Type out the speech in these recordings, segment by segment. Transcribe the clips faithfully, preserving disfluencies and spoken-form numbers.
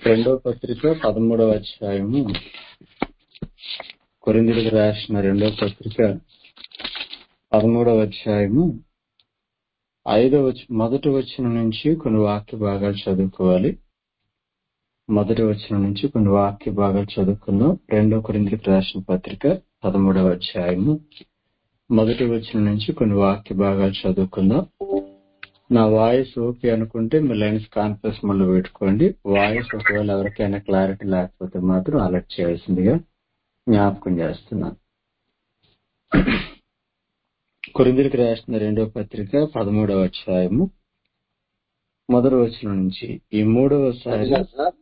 రెండో పత్రిక పదమూడవ అధ్యాయము కొరింథీయులకు రాసిన రెండో పత్రిక పదమూడవ అధ్యాయము ఐదవ వచ- మొదటి వచనం నుంచి కొన్ని వాక్య భాగాలు చదువుకోవాలి. మొదటి వచనం నుంచి కొన్ని వాక్య భాగాలు చదువుకుందాం. రెండో కొరింథీయులకు రాసిన పత్రిక పదమూడవ అధ్యాయము మొదటి వచనం నుంచి కొన్ని వాక్య భాగాలు చదువుకుందాం. నా వాయిస్ ఓకే అనుకుంటే మీ లైన్స్ కాన్ఫరెన్స్ మళ్ళీ పెట్టుకోండి. వాయిస్ ఒకవేళ ఎవరికైనా క్లారిటీ లేకపోతే మాత్రం అలర్ట్ చేయాల్సిందిగా జ్ఞాపకం చేస్తున్నాను. కొరింథీయులకు రాసిన రెండో పత్రిక పదమూడవ అధ్యాయము మొదటి వచనం నుంచి ఈ మూడవసారి సార్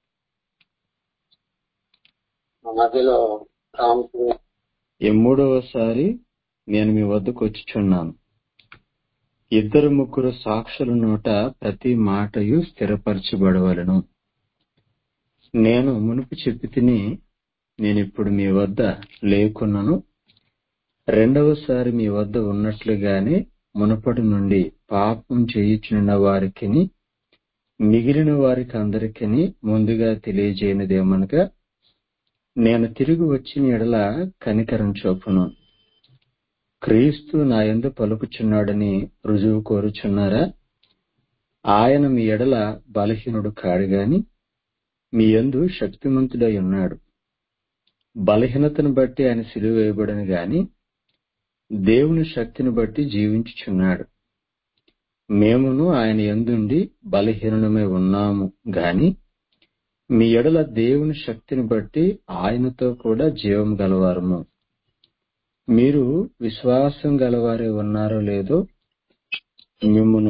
మధ్యలో రాముకు ఈ మూడవసారి నేను మీ వద్దకు వచ్చుచున్నాను. ఇద్దరు ముగ్గురు సాక్షుల నోట ప్రతి మాటయు స్థిరపరచబడవలెను. నేను మునుపు చెప్పి తిని నేనిప్పుడు మీ వద్ద లేకున్నను, రెండవసారి మీ వద్ద ఉన్నట్లుగానే మునుపటి నుండి పాపం చేయుచున్న వారికిని మిగిలిన వారికి అందరికీ ముందుగా తెలియజేయనిదేమనగా, నేను తిరిగి వచ్చిన ఎడల కనికరం చూపును. క్రీస్తు నా యందు పలుకుచున్నాడని రుజువు కోరుచున్నారా? ఆయన మీ ఎడల బలహీనుడు కాడు గాని మీ యందు శక్తిమంతుడై ఉన్నాడు. బలహీనతను బట్టి ఆయన సిలువ వేయబడను గాని దేవుని శక్తిని బట్టి జీవించుచున్నాడు. మేమును ఆయన యందుండి బలహీనమై ఉన్నాము గాని మీ ఎడల దేవుని శక్తిని బట్టి ఆయనతో కూడా జీవం గలవారము. మీరు విశ్వాసం గలవారే ఉన్నారో లేదో మిమ్మును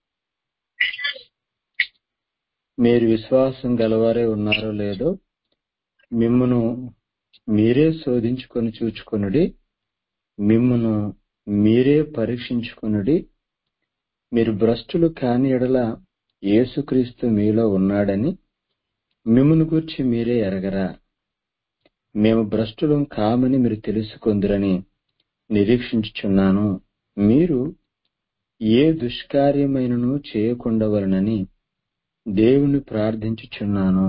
మీరు విశ్వాసం గలవారే ఉన్నారో లేదో మిమ్మును మీరే శోధించుకొని చూచుకొనుడి. మిమ్మును మీరే పరీక్షించుకొనుడి. మీరు భ్రష్టులు కాని ఎడల యేసుక్రీస్తు మీలో ఉన్నాడని మిమ్మును గూర్చి మీరే ఎరగరా? మేము భ్రష్టులం కామని మీరు తెలుసుకొందురని నిరీక్షించుచున్నాను. మీరు ఏ దుష్కార్యమైనను చేయకుండవలనని దేవుని ప్రార్థించుచున్నాను.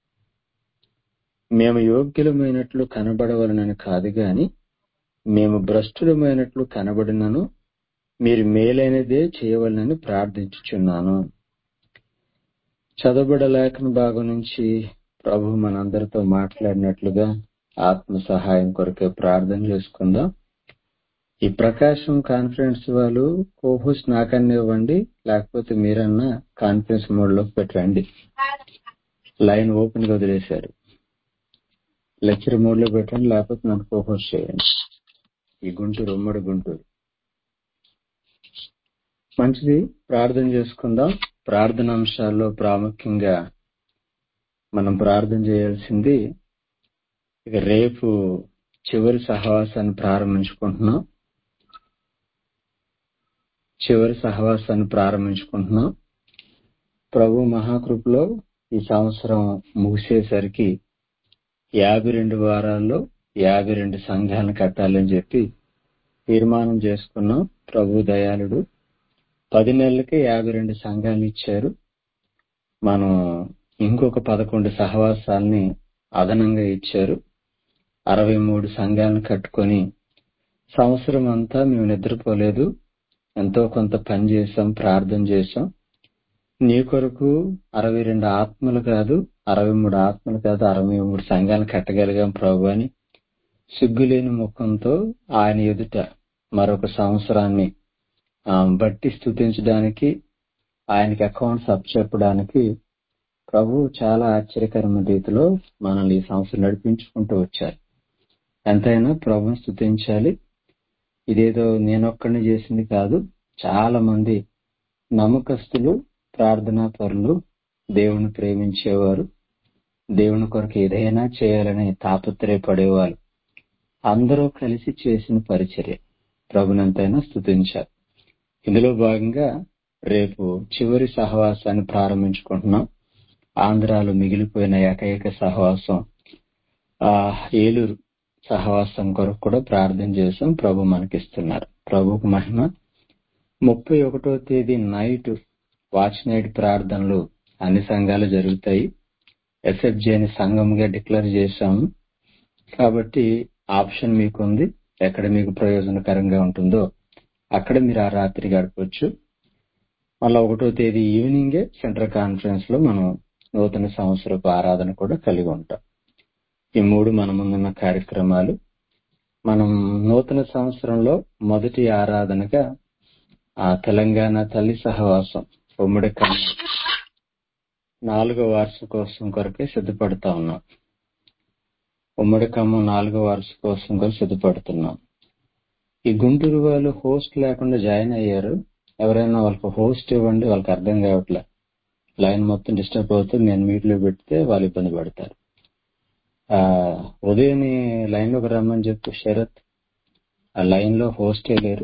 మేము యోగ్యులమైనట్లు కనబడవలనని కాదు గాని మేము భ్రష్టులమైనట్లు కనబడినను మీరు మేలైనదే చేయవలనని ప్రార్థించుచున్నాను. చదవబడ లేఖన భాగం నుంచి ప్రభు మనందరితో మాట్లాడినట్లుగా ఆత్మ సహాయం కొరకే ప్రార్థన చేసుకుందాం. ఈ ప్రకాశం కాన్ఫరెన్స్ వాళ్ళు కోహోస్ నాకన్నా ఇవ్వండి, లేకపోతే మీరన్నా కాన్ఫరెన్స్ మోడ్ లోకి పెట్టండి. లైన్ ఓపెన్ గా వదిలేశారు. లెక్చర్ మోడ్ లో పెట్టండి, లేకపోతే నన్ను కోహోస్ చేయండి. ఈ గుంటూరు ఉమ్మడి గుంటూరు మంచిది. ప్రార్థన చేసుకుందాం. ప్రార్థన అంశాల్లో ప్రాముఖ్యంగా మనం ప్రార్థన చేయాల్సింది, ఇక రేపు చివరి సహవాసాన్ని ప్రారంభించుకుంటున్నాం. చివరి సహవాసాన్ని ప్రారంభించుకుంటున్నాం. ప్రభు మహాకృపలో ఈ సంవత్సరం ముగిసేసరికి యాభై రెండు వారాల్లో యాభై రెండు సంఘాలను కట్టాలని చెప్పి తీర్మానం చేసుకున్నాం. ప్రభు దయాళుడు పది నెలలకే యాభై రెండు సంఘాలను ఇచ్చారు. మనం ఇంకొక పదకొండు సహవాసాలని అదనంగా ఇచ్చారు. అరవై మూడు సంఘాలను కట్టుకొని సంవత్సరం అంతా మేము నిద్రపోలేదు. ఎంతో కొంత పని చేశాం, ప్రార్థన చేశాం. నీ కొరకు అరవై రెండు ఆత్మలు కాదు, అరవై మూడు ఆత్మలు కాదు, అరవై మూడు సంఘాలను కట్టగలిగాం ప్రభు అని సిగ్గులేని ముఖంతో ఆయన ఎదుట మరొక సంవత్సరాన్ని ఆ, బట్టి స్తుతించడానికి, ఆయనకి అకౌంట్స్ అప్పచెప్పడానికి ప్రభు చాలా ఆశ్చర్యకరమైన రీతిలో మనల్ని ఈ సంవత్సరం నడిపించుకుంటూ వచ్చారు. ఎంతైనా ప్రభుని స్తుతించాలి. ఇదేదో నేనొక్కడిని చేసింది కాదు. చాలా మంది నమ్మకస్తులు, ప్రార్థనా పరులు, దేవుని ప్రేమించేవారు, దేవుని కొరకు ఏదైనా చేయాలని తాపత్రయపడేవారు అందరూ కలిసి చేసిన పరిచర్య. ప్రభునంతైనా స్తుతించాలి. ఇందులో భాగంగా రేపు చివరి సహవాసాన్ని ప్రారంభించుకుంటున్నాం. ఆంధ్రాలో మిగిలిపోయిన ఏకైక సహవాసం ఆ ఏలూరు సహవాసం కొరకు కూడా ప్రార్థన చేశాం. ప్రభు మనకిస్తున్నారు. ప్రభుకు మహిమ. ముప్పై ఒకటో తేదీ నైట్ వాచ్ నైట్ ప్రార్థనలు అన్ని సంఘాలు జరుగుతాయి. ఎస్ఎఫ్జేని సంఘంగా డిక్లేర్ చేశాము. కాబట్టి ఆప్షన్ మీకుంది. ఎక్కడ మీకు ప్రయోజనకరంగా ఉంటుందో అక్కడ మీరు ఆ రాత్రి గడపచ్చు. మళ్ళా ఒకటో తేదీ ఈవినింగే సెంట్రల్ కాన్ఫరెన్స్ లో మనం నూతన సంవత్సరపు ఆరాధన కూడా కలిగి ఉంటాం. ఈ మూడు మన ముందున్న కార్యక్రమాలు. మనం నూతన సంవత్సరంలో మొదటి ఆరాధనగా ఆ తెలంగాణ తల్లి సహవాసం ఉమ్మడి ఖమ్మం నాలుగో వార్షికోత్సవం కొరకే సిద్ధపడతా ఉన్నాం. ఉమ్మడి ఖమ్మం నాలుగో వార్షికోత్సవం కొరకు సిద్ధపడుతున్నాం. ఈ గుంటూరు వాళ్ళు హోస్ట్ లేకుండా జాయిన్ అయ్యారు. ఎవరైనా వాళ్ళకి హోస్ట్ ఇవ్వండి, వాళ్ళకి అర్థం కావట్లే. లైన్ మొత్తం డిస్టర్బ్ అవుతుంది. నేను మీట్లో పెడితే వాళ్ళు ఇబ్బంది పడతారు. ఆ ఉదయం లైన్ లోకి రమ్మని చెప్పు శరత్. ఆ లైన్ లో హోస్టే లేరు.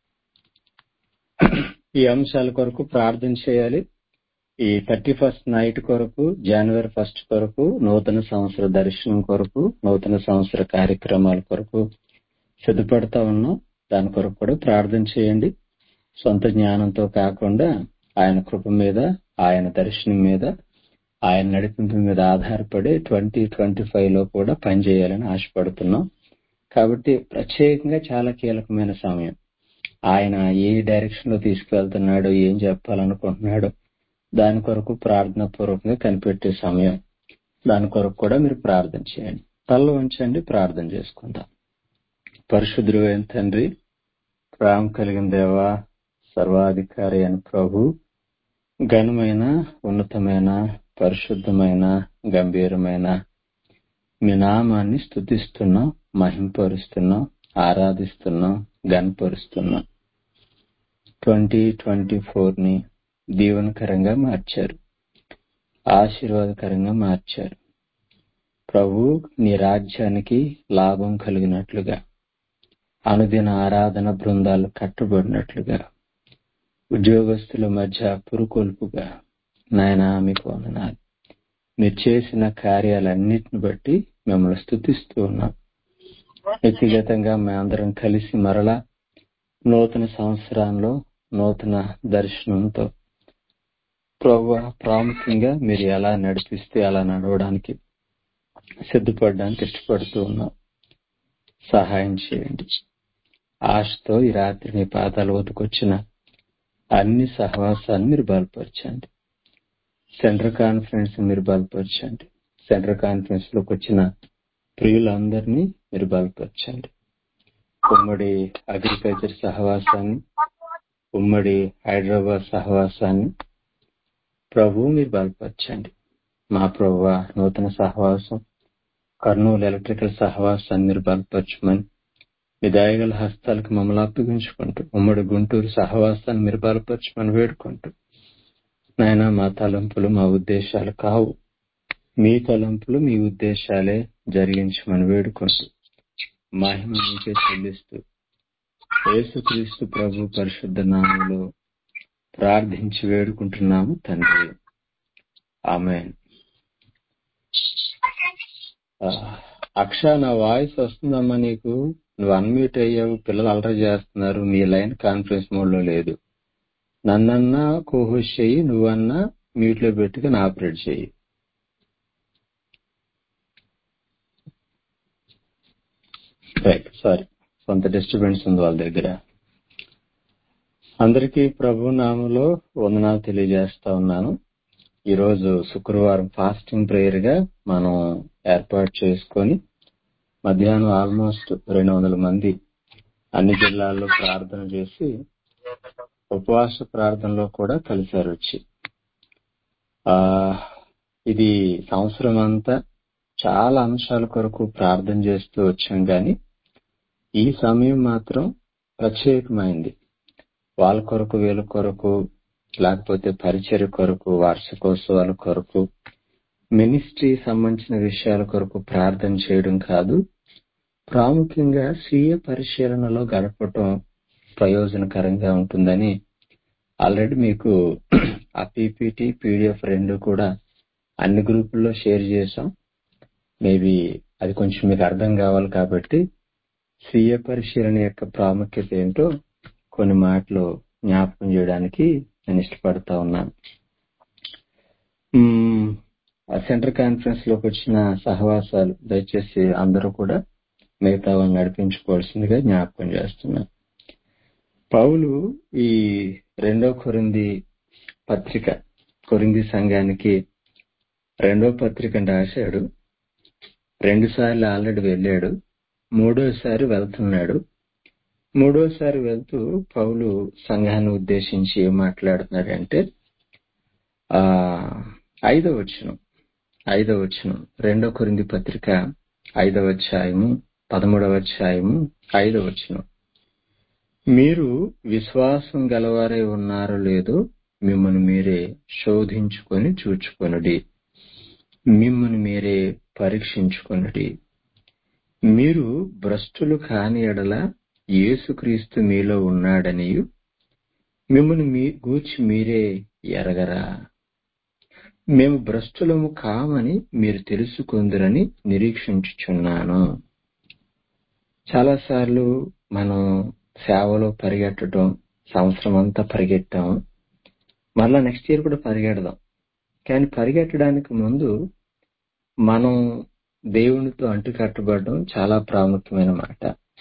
ఈ అంశాల కొరకు ప్రార్థన చేయాలి. ఈ థర్టీ ఫస్ట్ నైట్ కొరకు, జనవరి ఫస్ట్ కొరకు, నూతన సంవత్సర దర్శనం కొరకు, నూతన సంవత్సర కార్యక్రమాల కొరకు సిద్ధపడతా ఉన్నాం. దాని కొరకు కూడా ప్రార్థన చేయండి. సొంత జ్ఞానంతో కాకుండా ఆయన కృప మీద, ఆయన దర్శనం మీద, ఆయన నడిపింపు మీద ఆధారపడి ట్వంటీ ట్వంటీ ఫైవ్ లో కూడా పనిచేయాలని ఆశపడుతున్నాం. కాబట్టి ప్రత్యేకంగా చాలా కీలకమైన సమయం. ఆయన ఏ డైరెక్షన్ లో తీసుకువెళ్తున్నాడో, ఏం చెప్పాలనుకుంటున్నాడో దాని కొరకు ప్రార్థన పూర్వకంగా కనిపెట్టే సమయం. దాని కొరకు కూడా మీరు ప్రార్థన చేయండి. తల్ల ఉంచండి, ప్రార్థన చేసుకుందాం. పరిశుద్ధుడు అయిన తండ్రి, ప్రేమ కలిగిన దేవా, సర్వాధికారి అయిన ప్రభు, ఘనమైన, ఉన్నతమైన, పరిశుద్ధమైన, గంభీరమైన మీ నామాన్ని స్తుతిస్తున్నాం, మహింపరుస్తున్నాం, ఆరాధిస్తున్నాం, గణపరుస్తున్నాం. ట్వంటీ ట్వంటీ ఫోర్ ని దీవెనకరంగా మార్చారు, ఆశీర్వాదకరంగా మార్చారు. ప్రభు, నీ రాజ్యానికి లాభం కలిగినట్లుగా, అనుదిన ఆరాధన బృందాలు కట్టబడినట్లుగా, ఉద్యోగస్తుల మధ్య పురుకొల్పుగా, నాయనా మీకు వందనాలు. మీరు చేసిన కార్యాలన్నిటిని బట్టి మిమ్మల్ని స్తుతిస్తూ ఉన్నాం. వ్యక్తిగతంగా మేమందరం కలిసి మరలా నూతన సంవత్సరంలో నూతన దర్శనంతో ప్రభు ప్రాముఖ్యంగా మీరు ఎలా నడిపిస్తే అలా నడవడానికి సిద్ధపడడానికి ఇష్టపడుతూ ఉన్నాం. సహాయం చేయండి. ఆశతో ఈ రాత్రి మీ పాదాల వద్దకొచ్చిన అన్ని సహవాసాన్ని మీరు బలపరచండి. సెంట్రల్ కాన్ఫరెన్స్ మీరు బలపరచండి. సెంట్రల్ కాన్ఫరెన్స్ లోకి వచ్చిన ప్రియులందరినీ మీరు బలపరచండి. ఉమ్మడి అగ్రికల్చర్ సహవాసాన్ని, ఉమ్మడి హైదరాబాద్ సహవాసాన్ని ప్రభు మీరు బలపరచండి. మా ప్రభు నూతన సహవాసం కర్నూలు ఎలక్ట్రికల్ సహవాసాన్ని మీరు బలపరచమని మీ దయగల హస్తాలకు మమ్మల్ని అప్పగించుకుంటూ, ఉమ్మడి గుంటూరు సహవాసాన్ని మీరు బలపరచమని వేడుకుంటూ, నాయన మా తలంపులు మా ఉద్దేశాలు కావు, మీ తలంపులు మీ ఉద్దేశాలే జరిగించమని వేడుకుంటూ మహిమ మీకే చెల్లిస్తూ యేసుక్రీస్తు ప్రభు పరిశుద్ధ నామములో ప్రార్థించి వేడుకుంటున్నాము తండ్రి. ఆమేన్. అక్ష, నా వాయిస్ వస్తుందమ్మా నీకు? నువ్వు అన్మ్యూట్ అయ్యావు, పిల్లలు అలరి చేస్తున్నారు, నీ లైన్ కాన్ఫరెన్స్ మోడ్ లో లేదు. నన్నన్నా కోహోస్ట్ చెయ్యి, నువ్వన్నా మ్యూట్ లో పెట్టుకుని ఆపరేట్ చెయ్యి. రైట్, సారీ, కొంత డిస్టర్బెన్స్ ఉంది వాళ్ళ దగ్గర. అందరికీ ప్రభు నామములో వందనాలు తెలియజేస్తా ఉన్నాను. ఈరోజు శుక్రవారం ఫాస్టింగ్ ప్రేయర్ గా మనం ఏర్పాటు చేసుకొని మధ్యాహ్నం ఆల్మోస్ట్ రెండు వందల మంది అన్ని జిల్లాల్లో ప్రార్థన చేసి ఉపవాస ప్రార్థనలో కూడా కలిశారు వచ్చి. ఆ ఇది సంవత్సరం అంతా చాలా అంశాల కొరకు ప్రార్థన చేస్తూ వచ్చాం, కానీ ఈ సమయం మాత్రం ప్రత్యేకమైంది. వాళ్ళ కొరకు, వీళ్ళ కొరకు, లేకపోతే పరిచర్య కొరకు, వార్షికోత్సవాల కొరకు, మినిస్ట్రీ సంబంధించిన విషయాల కొరకు ప్రార్థన చేయడం కాదు, ప్రాముఖ్యంగా స్వీయ పరిశీలనలో గడపటం ప్రయోజనకరంగా ఉంటుందని ఆల్రెడీ మీకు ఆ పీపీటీ పీడిఎఫ్ రెండు కూడా అన్ని గ్రూపుల్లో షేర్ చేశాం. మేబీ అది కొంచెం మీకు అర్థం కావాలి కాబట్టి స్వీయ పరిశీలన యొక్క ప్రాముఖ్యత ఏంటో కొన్ని మాటలు జ్ఞాపకం చేయడానికి నేను ఇష్టపడతా ఉన్నాను. ఆ సెంటర్ కాన్ఫరెన్స్ లోకి వచ్చిన సహవాసాలు దయచేసి అందరూ కూడా మిగతా వాళ్ళని నడిపించుకోవాల్సిందిగా జ్ఞాపకం చేస్తున్నారు. పౌలు ఈ రెండో కొరింథీ పత్రిక కొరింథీ సంఘానికి రెండో పత్రికను రాశాడు. రెండు సార్లు ఆల్రెడీ వెళ్ళాడు, మూడోసారి వెళ్తున్నాడు. మూడోసారి వెళ్తూ పౌలు సంఘాన్ని ఉద్దేశించి ఏం మాట్లాడుతున్నాడంటే ఆ ఐదవ వచనం ఐదవ వచనం రెండో కొరింథీ పత్రిక ఐదవ అధ్యాయము పదమూడవ అధ్యాయము ఐదవ వచనం. మీరు విశ్వాసం గలవారై ఉన్నారో లేదో మిమ్మల్ని మీరే శోధించుకొని చూచుకొనుడి, మిమ్మల్ని మీరే పరీక్షించుకొనుడి. మీరు భ్రష్టులు కాని ఎడల యేసుక్రీస్తు మీలో ఉన్నాడనియు మిమ్మల్ని మీ గూర్చి మీరే ఎరగరా? మేము భ్రష్టులము కామని మీరు తెలుసుకొందురని నిరీక్షించుచున్నాను. చాలాసార్లు మనం సేవలో పరిగెట్టడం, సంవత్సరం అంతా పరిగెట్టాం, మళ్ళా నెక్స్ట్ ఇయర్ కూడా పరిగెడదాం. కానీ పరిగెట్టడానికి ముందు మనం దేవునితో అంటుకట్టబడడం చాలా ప్రాముఖ్యమైన మాట.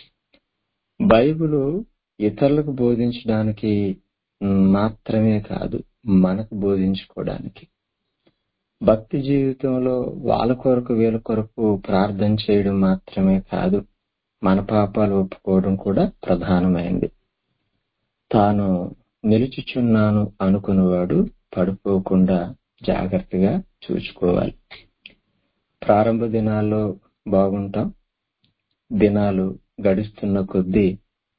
బైబిలు ఇతరులకు బోధించడానికి మాత్రమే కాదు, మనకు బోధించుకోవడానికి. భక్తి జీవితంలో వాళ్ళ కొరకు వీళ్ళ కొరకు ప్రార్థన చేయడం మాత్రమే కాదు, మన పాపాలు ఒప్పుకోవడం కూడా ప్రధానమైంది. తాను నిలుచుచున్నాను అనుకునేవాడు పడిపోకుండా జాగ్రత్తగా చూసుకోవాలి. ప్రారంభ దినాల్లో బాగుంటాం, దినాలు గడుస్తున్న కొద్దీ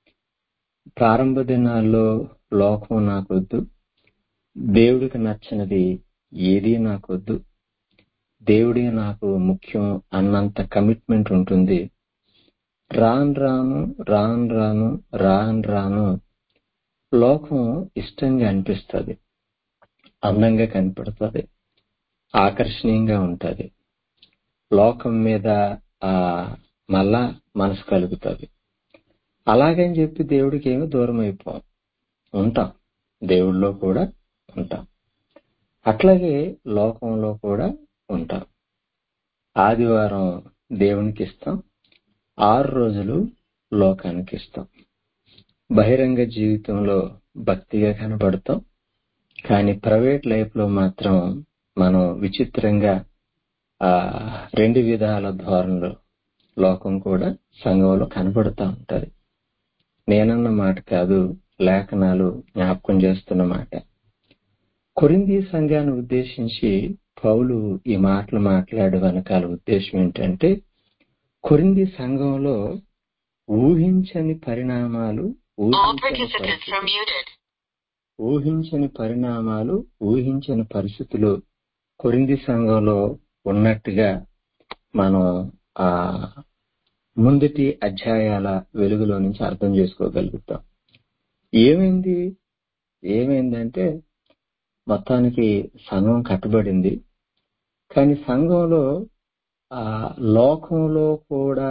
ప్రారంభ దినాల్లో లోకం నాకొద్దు, దేవుడికి నచ్చినది ఏదీ నాకొద్దు, దేవుడే నాకు ముఖ్యం అన్నంత కమిట్మెంట్ ఉంటుంది. రాను రాను రాను రాను రాను రాను లోకం ఇష్టంగా అనిపిస్తుంది, అందంగా కనపడుతుంది, ఆకర్షణీయంగా ఉంటుంది. లోకం మీద ఆ మళ్ళా మనసు కలుగుతుంది. అలాగని చెప్పి దేవుడికి ఏమీ దూరం అయిపోం, ఉంటాం, దేవుడిలో కూడా ఉంటాం, అట్లాగే లోకంలో కూడా ఉంటాం. ఆదివారం దేవునికి ఇస్తాం, ఆరు రోజులు లోకానికి ఇస్తాం. బహిరంగ జీవితంలో భక్తిగా కనబడతాం, కానీ ప్రైవేట్ లైఫ్ లో మాత్రం మనం విచిత్రంగా ఆ రెండు విధాల ధోరణులు లోకం కూడా సంఘంలో కనబడుతూ ఉంటది. నేనన్న మాట కాదు, లేఖనాలు జ్ఞాపకం చేస్తున్న మాట. కొరింథీ సంఘాన్ని ఉద్దేశించి పౌలు ఈ మాటలు మాట్లాడే వెనకాల ఉద్దేశం ఏంటంటే, కొరింథీ సంఘంలో ఊహించని పరిణామాలు ఊహించని పరిస్థితులు ఊహించని పరిణామాలు ఊహించని పరిస్థితులు కొరింథీ సంఘంలో ఉన్నట్టుగా మనం ఆ ముందటి అధ్యాయాల వెలుగులో నుంచి అర్థం చేసుకోగలుగుతాం. ఏమైంది ఏమైందంటే మొత్తానికి సంఘం కట్టబడింది, కానీ సంఘంలో ఆ లోకంలో కూడా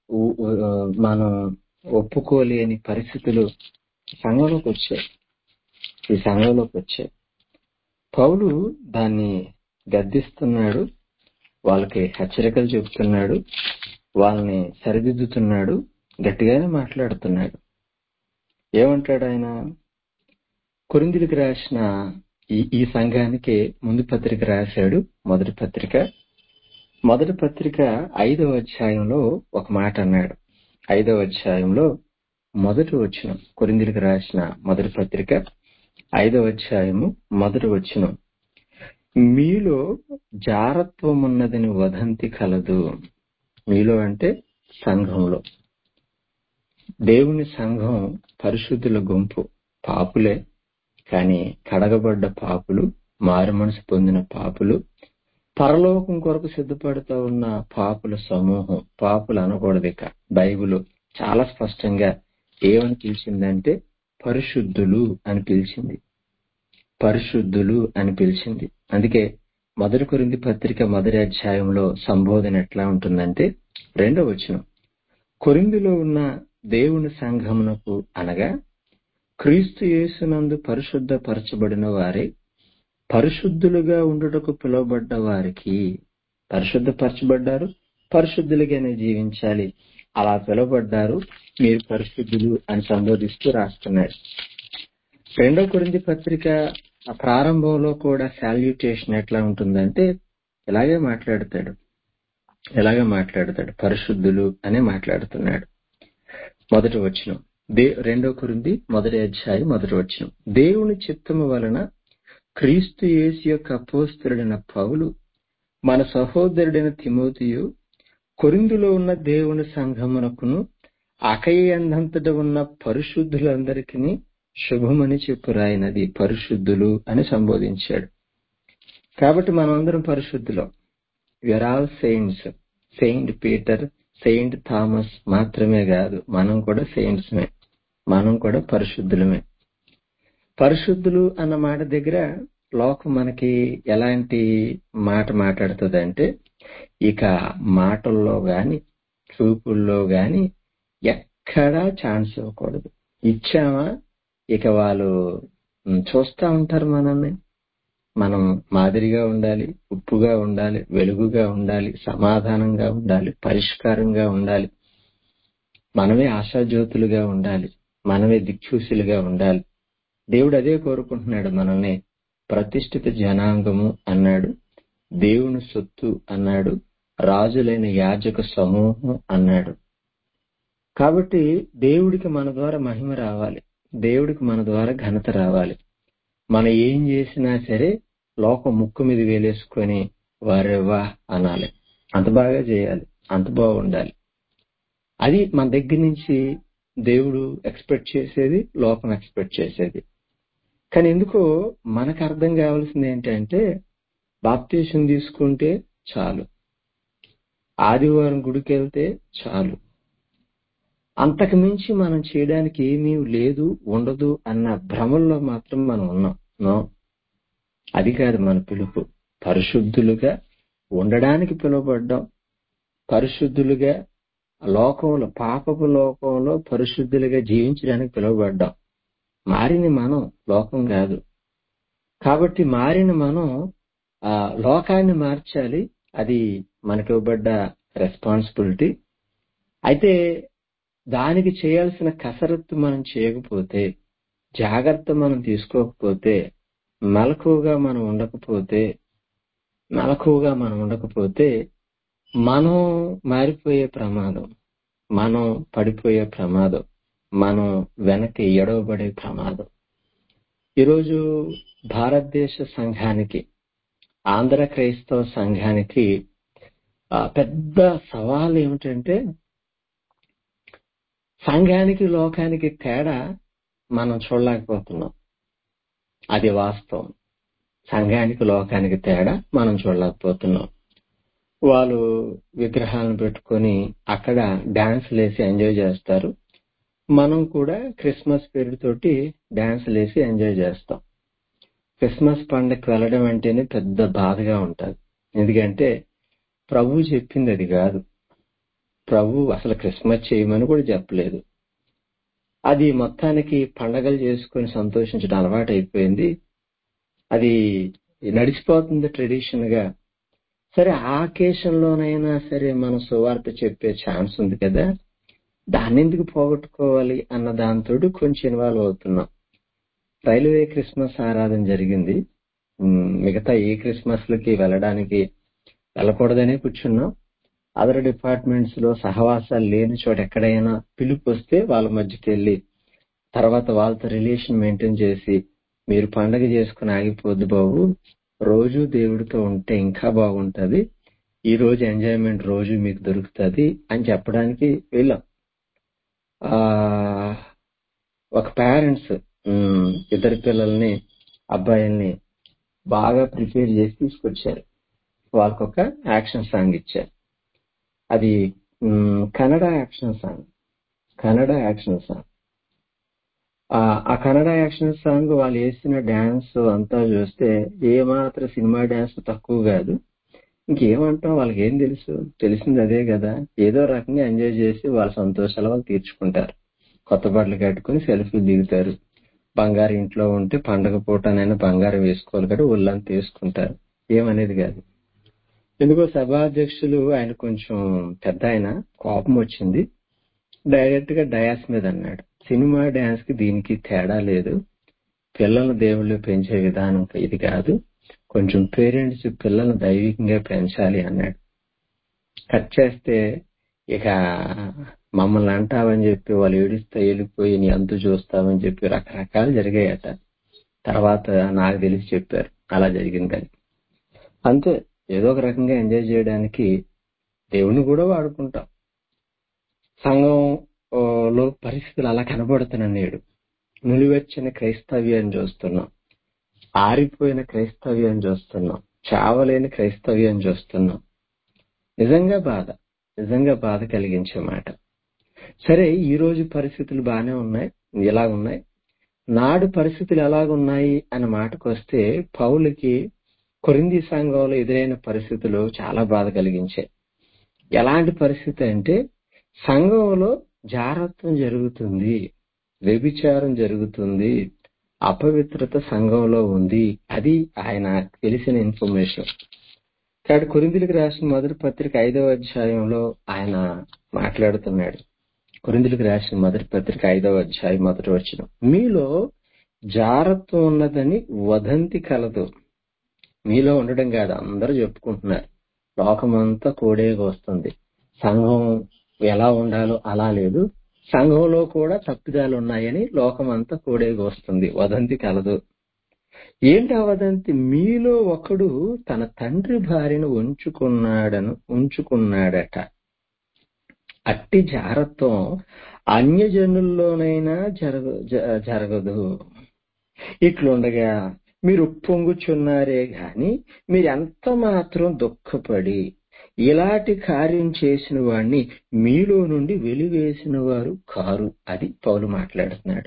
మనం ఒప్పుకోలేని పరిస్థితులు సంఘంలోకి వచ్చాయి ఈ సంఘంలోకి వచ్చాయి పౌలు దాన్ని గద్దిస్తున్నాడు, వాళ్ళకి హెచ్చరికలు చెబుతున్నాడు, వాళ్ళని సరిదిద్దుతున్నాడు, గట్టిగానే మాట్లాడుతున్నాడు. ఏమంటాడు ఆయన? కొరింథీయులకు రాసిన ఈ ఈ సంఘానికి ముందు పత్రిక రాశాడు. మొదటి పత్రిక మొదటి పత్రిక ఐదవ అధ్యాయంలో ఒక మాట అన్నాడు. ఐదవ అధ్యాయంలో మొదటి వచనం, కొరింథీయులకు రాసిన మొదటి పత్రిక ఐదవ అధ్యాయము మొదటి వచనం, మీలో జారత్వం ఉన్నదని వదంతి కలదు. మీలో అంటే సంఘంలో. దేవుని సంఘం పరిశుద్ధుల గుంపు, పాపులే, కానీ కడగబడ్డ పాపులు, మారు మనసు పొందిన పాపులు, పరలోకం కొరకు సిద్ధపడుతూ ఉన్న పాపుల సమూహం. పాపులు అనకూడదు, ఇక బైబిల్ చాలా స్పష్టంగా ఏమని పిలిచిందంటే పరిశుద్ధులు అని పిలిచింది. పరిశుద్ధులు అని పిలిచింది. అందుకే మొదటి కొరింథీ పత్రిక మొదటి అధ్యాయంలో సంబోధన ఎట్లా ఉంటుందంటే రెండవ వచనం, కొరింథీలో ఉన్న దేవుని సంఘమునకు అనగా క్రీస్తు యేసునందు పరిశుద్ధ పరచబడిన వారే పరిశుద్ధులుగా ఉండుటకు పిలువబడ్డ వారికి పరిశుద్ధపరచబడ్డారు, పరిశుద్ధులుగానే జీవించాలి. అలా పిలువబడ్డారు, మీరు పరిశుద్ధులు అని సంబోధిస్తూ రాస్తున్నాడు. రెండో కొరింథీ పత్రిక ఆ ప్రారంభంలో కూడా సాల్యుటేషన్ ఎట్లా ఉంటుందంటే ఇలాగే మాట్లాడతాడు ఇలాగే మాట్లాడతాడు పరిశుద్ధులు అనే మాట్లాడుతున్నాడు. మొదటి వచనం దే రెండో కొరింథీ మొదటి అధ్యాయం మొదటి వచనం, దేవుని చిత్తము వలన క్రీస్తు యేసు యొక్క అపోస్తలుడైన పౌలు మన సహోదరుడైన తిమోతియు కొరింథులో ఉన్న దేవుని సంఘమునకును అకయ్యందంతట ఉన్న పరిశుద్ధులందరికీ శుభమని చెప్పు రాయినది. పరిశుద్ధులు అని సంబోధించాడు. కాబట్టి మనం అందరం పరిశుద్ధులం. We are all saints. Saint Peter, saint Thomas మాత్రమే కాదు, మనం కూడా సెయింట్స్మే, మనం కూడా పరిశుద్ధులమే. పరిశుద్ధులు అన్న మాట దగ్గర లోకం మనకి ఎలాంటి మాట మాట్లాడుతుందంటే ఇక మాటల్లో గాని చూపుల్లో గాని ఎక్కడా ఛాన్స్ ఇవ్వకూడదు. ఇచ్చామా ఇక వాళ్ళు చూస్తా ఉంటారు మనల్ని. మనం మాదిరిగా ఉండాలి, ఉప్పుగా ఉండాలి, వెలుగుగా ఉండాలి, సమాధానంగా ఉండాలి, పరిష్కారంగా ఉండాలి, మనమే ఆశాజ్యోతులుగా ఉండాలి, మనమే దిక్సూసులుగా ఉండాలి. దేవుడు అదే కోరుకుంటున్నాడు. మనల్ని ప్రతిష్ఠిత జనాంగము అన్నాడు, దేవుని సొత్తు అన్నాడు, రాజులైన యాజక సమూహం అన్నాడు. కాబట్టి దేవుడికి మన ద్వారా మహిమ రావాలి, దేవుడికి మన ద్వారా ఘనత రావాలి. మనం ఏం చేసినా సరే లోకం ముక్కు మీద వేలేసుకొని వారెవ్వా అనాలి. అంత బాగా చేయాలి, అంత బాగుండాలి. అది మన దగ్గర నుంచి దేవుడు ఎక్స్పెక్ట్ చేసేది, లోకం ఎక్స్పెక్ట్ చేసేది. కానీ ఎందుకో మనకు అర్థం కావాల్సింది ఏంటంటే బాప్తీసం తీసుకుంటే చాలు, ఆదివారం గుడికి వెళ్తే చాలు, అంతకు మించి మనం చేయడానికి ఏమీ లేదు, ఉండదు అన్న భ్రమల్లో మాత్రం మనం ఉన్నాం. నో, అది కాదు మన పిలుపు. పరిశుద్ధులుగా ఉండడానికి పిలువబడ్డాం. పరిశుద్ధులుగా లోకంలో, పాపపు లోకంలో పరిశుద్ధులుగా జీవించడానికి పిలువబడ్డాం. మారిన మనం, లోకం కాదు. కాబట్టి మారిన మనం ఆ లోకాన్ని మార్చాలి. అది మనకి ఇవ్వబడ్డ రెస్పాన్సిబిలిటీ. అయితే దానికి చేయాల్సిన కసరత్తు మనం చేయకపోతే, జాగ్రత్త మనం తీసుకోకపోతే, మెలకువగా మనం ఉండకపోతే మెలకువగా మనం ఉండకపోతే మనం మారిపోయే ప్రమాదం, మనం పడిపోయే ప్రమాదం, మనం వెనక్కి ఎడవబడే ప్రమాదం. ఈరోజు భారతదేశ సంఘానికి, ఆంధ్ర క్రైస్తవ సంఘానికి పెద్ద సవాల్ ఏమిటంటే సంఘానికి లోకానికి తేడా మనం చూడలేకపోతున్నాం. అది వాస్తవం. సంఘానికి లోకానికి తేడా మనం చూడలేకపోతున్నాం. వాళ్ళు విగ్రహాలను పెట్టుకొని అక్కడ డాన్సులు వేసి ఎంజాయ్ చేస్తారు. మనం కూడా క్రిస్మస్ పేరుతోటి డాన్సులు వేసి ఎంజాయ్ చేస్తాం. క్రిస్మస్ పండుగకి వెళ్ళడం అంటేనే పెద్ద బాధగా ఉంటుంది. ఎందుకంటే ప్రభు చెప్పింది అది కాదు. ప్రభు అసలు క్రిస్మస్ చేయమని కూడా చెప్పలేదు. అది మొత్తానికి పండగలు చేసుకుని సంతోషించడం అలవాటు అయిపోయింది. అది నడిచిపోతుంది ట్రెడిషన్ గా. సరే, ఆ అకేషన్లోనైనా సరే మనం సువార్త చెప్పే ఛాన్స్ ఉంది కదా, దాన్ని ఎందుకు పోగొట్టుకోవాలి అన్న దాంతో కొంచెం ఇన్వాల్వ్ అవుతున్నాం. రైల్వే క్రిస్మస్ ఆరాధన జరిగింది. మిగతా ఏ క్రిస్మస్ లకి వెళ్ళడానికి వెళ్ళకూడదనే కూర్చున్నాం. అదర్ డిపార్ట్మెంట్స్ లో సహవాసాలు లేని చోట ఎక్కడైనా పిలుపు వస్తే వాళ్ళ మధ్యకి వెళ్ళి తర్వాత వాళ్ళతో రిలేషన్ మెయింటైన్ చేసి, మీరు పండగ చేసుకుని ఆగిపోద్దు బాబు, రోజు దేవుడితో ఉంటే ఇంకా బాగుంటది, ఈ రోజు ఎంజాయ్మెంట్ రోజు మీకు దొరుకుతుంది అని చెప్పడానికి వెళ్ళాం. ఆ ఒక పేరెంట్స్ ఇద్దరు పిల్లల్ని, అబ్బాయిల్ని బాగా ప్రిపేర్ చేసి తీసుకొచ్చారు. వాళ్ళకొక యాక్షన్ సాంగ్ ఇచ్చారు. అది Kannada action song Kannada action song ఆ కన్నడ యాక్షన్ సాంగ్ వాళ్ళు వేసిన డాన్స్ అంతా చూస్తే ఏమాత్రం సినిమా డాన్స్ తక్కువ కాదు. ఇంకేమంటాం, వాళ్ళకి ఏం తెలుసు, తెలిసింది అదే కదా. ఏదో రకంగా ఎంజాయ్ చేసి వాళ్ళ సంతోషాలు వాళ్ళు తీర్చుకుంటారు. కొత్త బట్టలు కట్టుకుని సెల్ఫీలు దిగుతారు. బంగారు ఇంట్లో ఉంటే పండగ పూటనైనా బంగారం వేసుకోవాలి కదా, ఒళ్ళంతా వేసుకుంటారు, ఏమనేది కాదు. ఎందుకో సభాధ్యక్షులు ఆయన కొంచెం పెద్ద ఆయన, కోపం వచ్చింది, డైరెక్ట్ గా డయాస్ మీద అన్నాడు, సినిమా డాన్స్ కి దీనికి తేడా లేదు, పిల్లలను దేవుళ్ళు పెంచే విధానం ఇది కాదు, కొంచెం పేరెంట్స్ పిల్లలను దైవికంగా పెంచాలి అన్నాడు. కట్ చేస్తే ఇక మమ్మల్ని అంటావని చెప్పి వాళ్ళు ఏడుస్తా వెళ్ళిపోయి నీ అంతు చూస్తామని చెప్పి రకరకాలు జరిగాయట. తర్వాత నాకు తెలిసి చెప్పారు అలా జరిగిందని. అంతే, ఏదో ఒక రకంగా ఎంజాయ్ చేయడానికి దేవుని కూడా వాడుకుంటాం. సంఘం ఆ, లో పరిస్థితులు అలా కనబడుతున్నాయి. నేడు నిలువెచ్చని క్రైస్తవ్యాన్ని చూస్తున్నాం, ఆరిపోయిన క్రైస్తవ్యాన్ని చూస్తున్నాం, చావలేని క్రైస్తవ్యాన్ని చూస్తున్నాం. నిజంగా బాధ, నిజంగా బాధ కలిగించే మాట. సరే, ఈ రోజు పరిస్థితులు బాగానే ఉన్నాయి, ఎలా ఉన్నాయి, నాడు పరిస్థితులు ఎలాగున్నాయి అన్న మాటకు వస్తే పౌలుకి కొరింథీ సంఘంలో ఎదురైన పరిస్థితులు చాలా బాధ కలిగించాయి. ఎలాంటి పరిస్థితి అంటే సంఘంలో జారత్వం జరుగుతుంది, వ్యభిచారం జరుగుతుంది, అపవిత్రత సంఘంలో ఉంది. అది ఆయన తెలిసిన ఇన్ఫర్మేషన్. కాబట్టి కొరింథీయులకు రాసిన మొదటి పత్రిక ఐదవ అధ్యాయంలో ఆయన మాట్లాడుతున్నాడు. కొరింథీయులకు రాసిన మొదటి పత్రిక ఐదవ అధ్యాయం మొదటి వచనం, మీలో జారత్వం ఉన్నదని వదంతి కలదు. మీలో ఉండడం కాదు, అందరూ చెప్పుకుంటున్నారు, లోకమంతా కోడేగా వస్తుంది, సంఘం ఎలా ఉండాలో అలా లేదు, సంఘంలో కూడా తప్పిదాలు ఉన్నాయని లోకమంతా కోడేగా వస్తుంది, వదంతి కలదు. ఏంటి ఆ వదంతి? మీలో ఒకడు తన తండ్రి భార్యను ఉంచుకున్నాడను ఉంచుకున్నాడట. అట్టి జారత్వం అన్యజనుల్లోనైనా జరగ జ- జరగదు. ఇట్లుండగా మీరు ఉప్పొంగుచున్నారే గాని మీరు ఎంత మాత్రం దుఃఖపడి ఇలాంటి కార్యం చేసిన వాడిని మీలో నుండి వెలివేసిన వారు కారు. అది పౌలు మాట్లాడుతున్నాడు.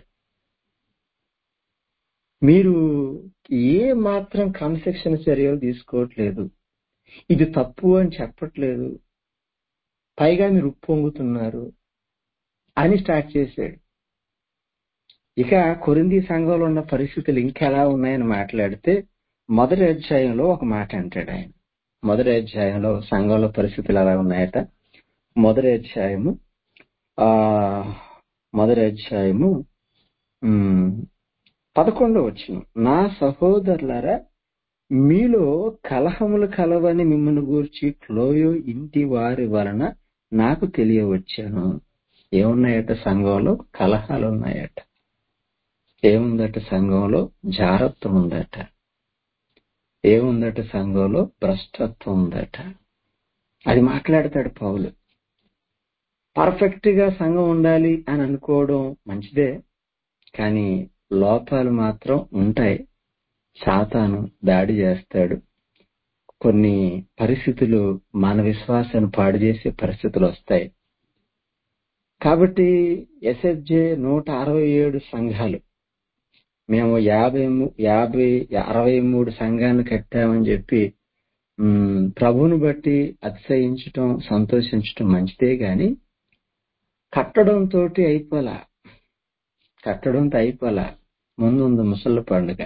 మీరు ఏ మాత్రం క్రమశిక్షణ చర్యలు తీసుకోవట్లేదు, ఇది తప్పు అని చెప్పట్లేదు, పైగా మీరు ఉప్పొంగుతున్నారు అని స్టార్ట్ చేశాడు. ఇక కొరింథీ సంఘంలో ఉన్న పరిస్థితులు ఇంకెలా ఉన్నాయని మాట్లాడితే మొదటి అధ్యాయంలో ఒక మాట అంటాడు ఆయన. మొదటి అధ్యాయంలో సంఘంలో పరిస్థితులు ఎలా ఉన్నాయట. మొదటి అధ్యాయము ఆ మొదటి అధ్యాయము ఉమ్, పదకొండో వచనం, నా సహోదరులారా మీలో కలహములు కలవని మిమ్మల్ని గూర్చి క్లోయో ఇంటి వారి వలన నాకు తెలియవచ్చాను. ఏమున్నాయట సంఘంలో? కలహాలు ఉన్నాయట. ఏముందట సంఘంలో? జారత్వం ఉందట. ఏముందట సంఘంలో? భ్రష్టత్వం ఉందట. అది మాట్లాడతాడు పౌలు. పర్ఫెక్ట్ గా సంఘం ఉండాలి అని అనుకోవడం మంచిదే, కానీ లోపాలు మాత్రం ఉంటాయి. సాతాను దాడి చేస్తాడు. కొన్ని పరిస్థితులు మన విశ్వాసాన్ని పాడు చేసే పరిస్థితులు వస్తాయి. కాబట్టి ఎస్ఎఫ్జే నూట అరవై ఏడు సంఘాలు, మేము యాభై ము- యాభై అరవై మూడు సంఘాలను కట్టామని చెప్పి ఉమ్, ప్రభువుని బట్టి అతిశయించటం, సంతోషించటం మంచిదే, గాని కట్టడంతో అయిపోలా. కట్టడంతో అయిపోలా. ముందుంది ముసళ్ళ పండుగ.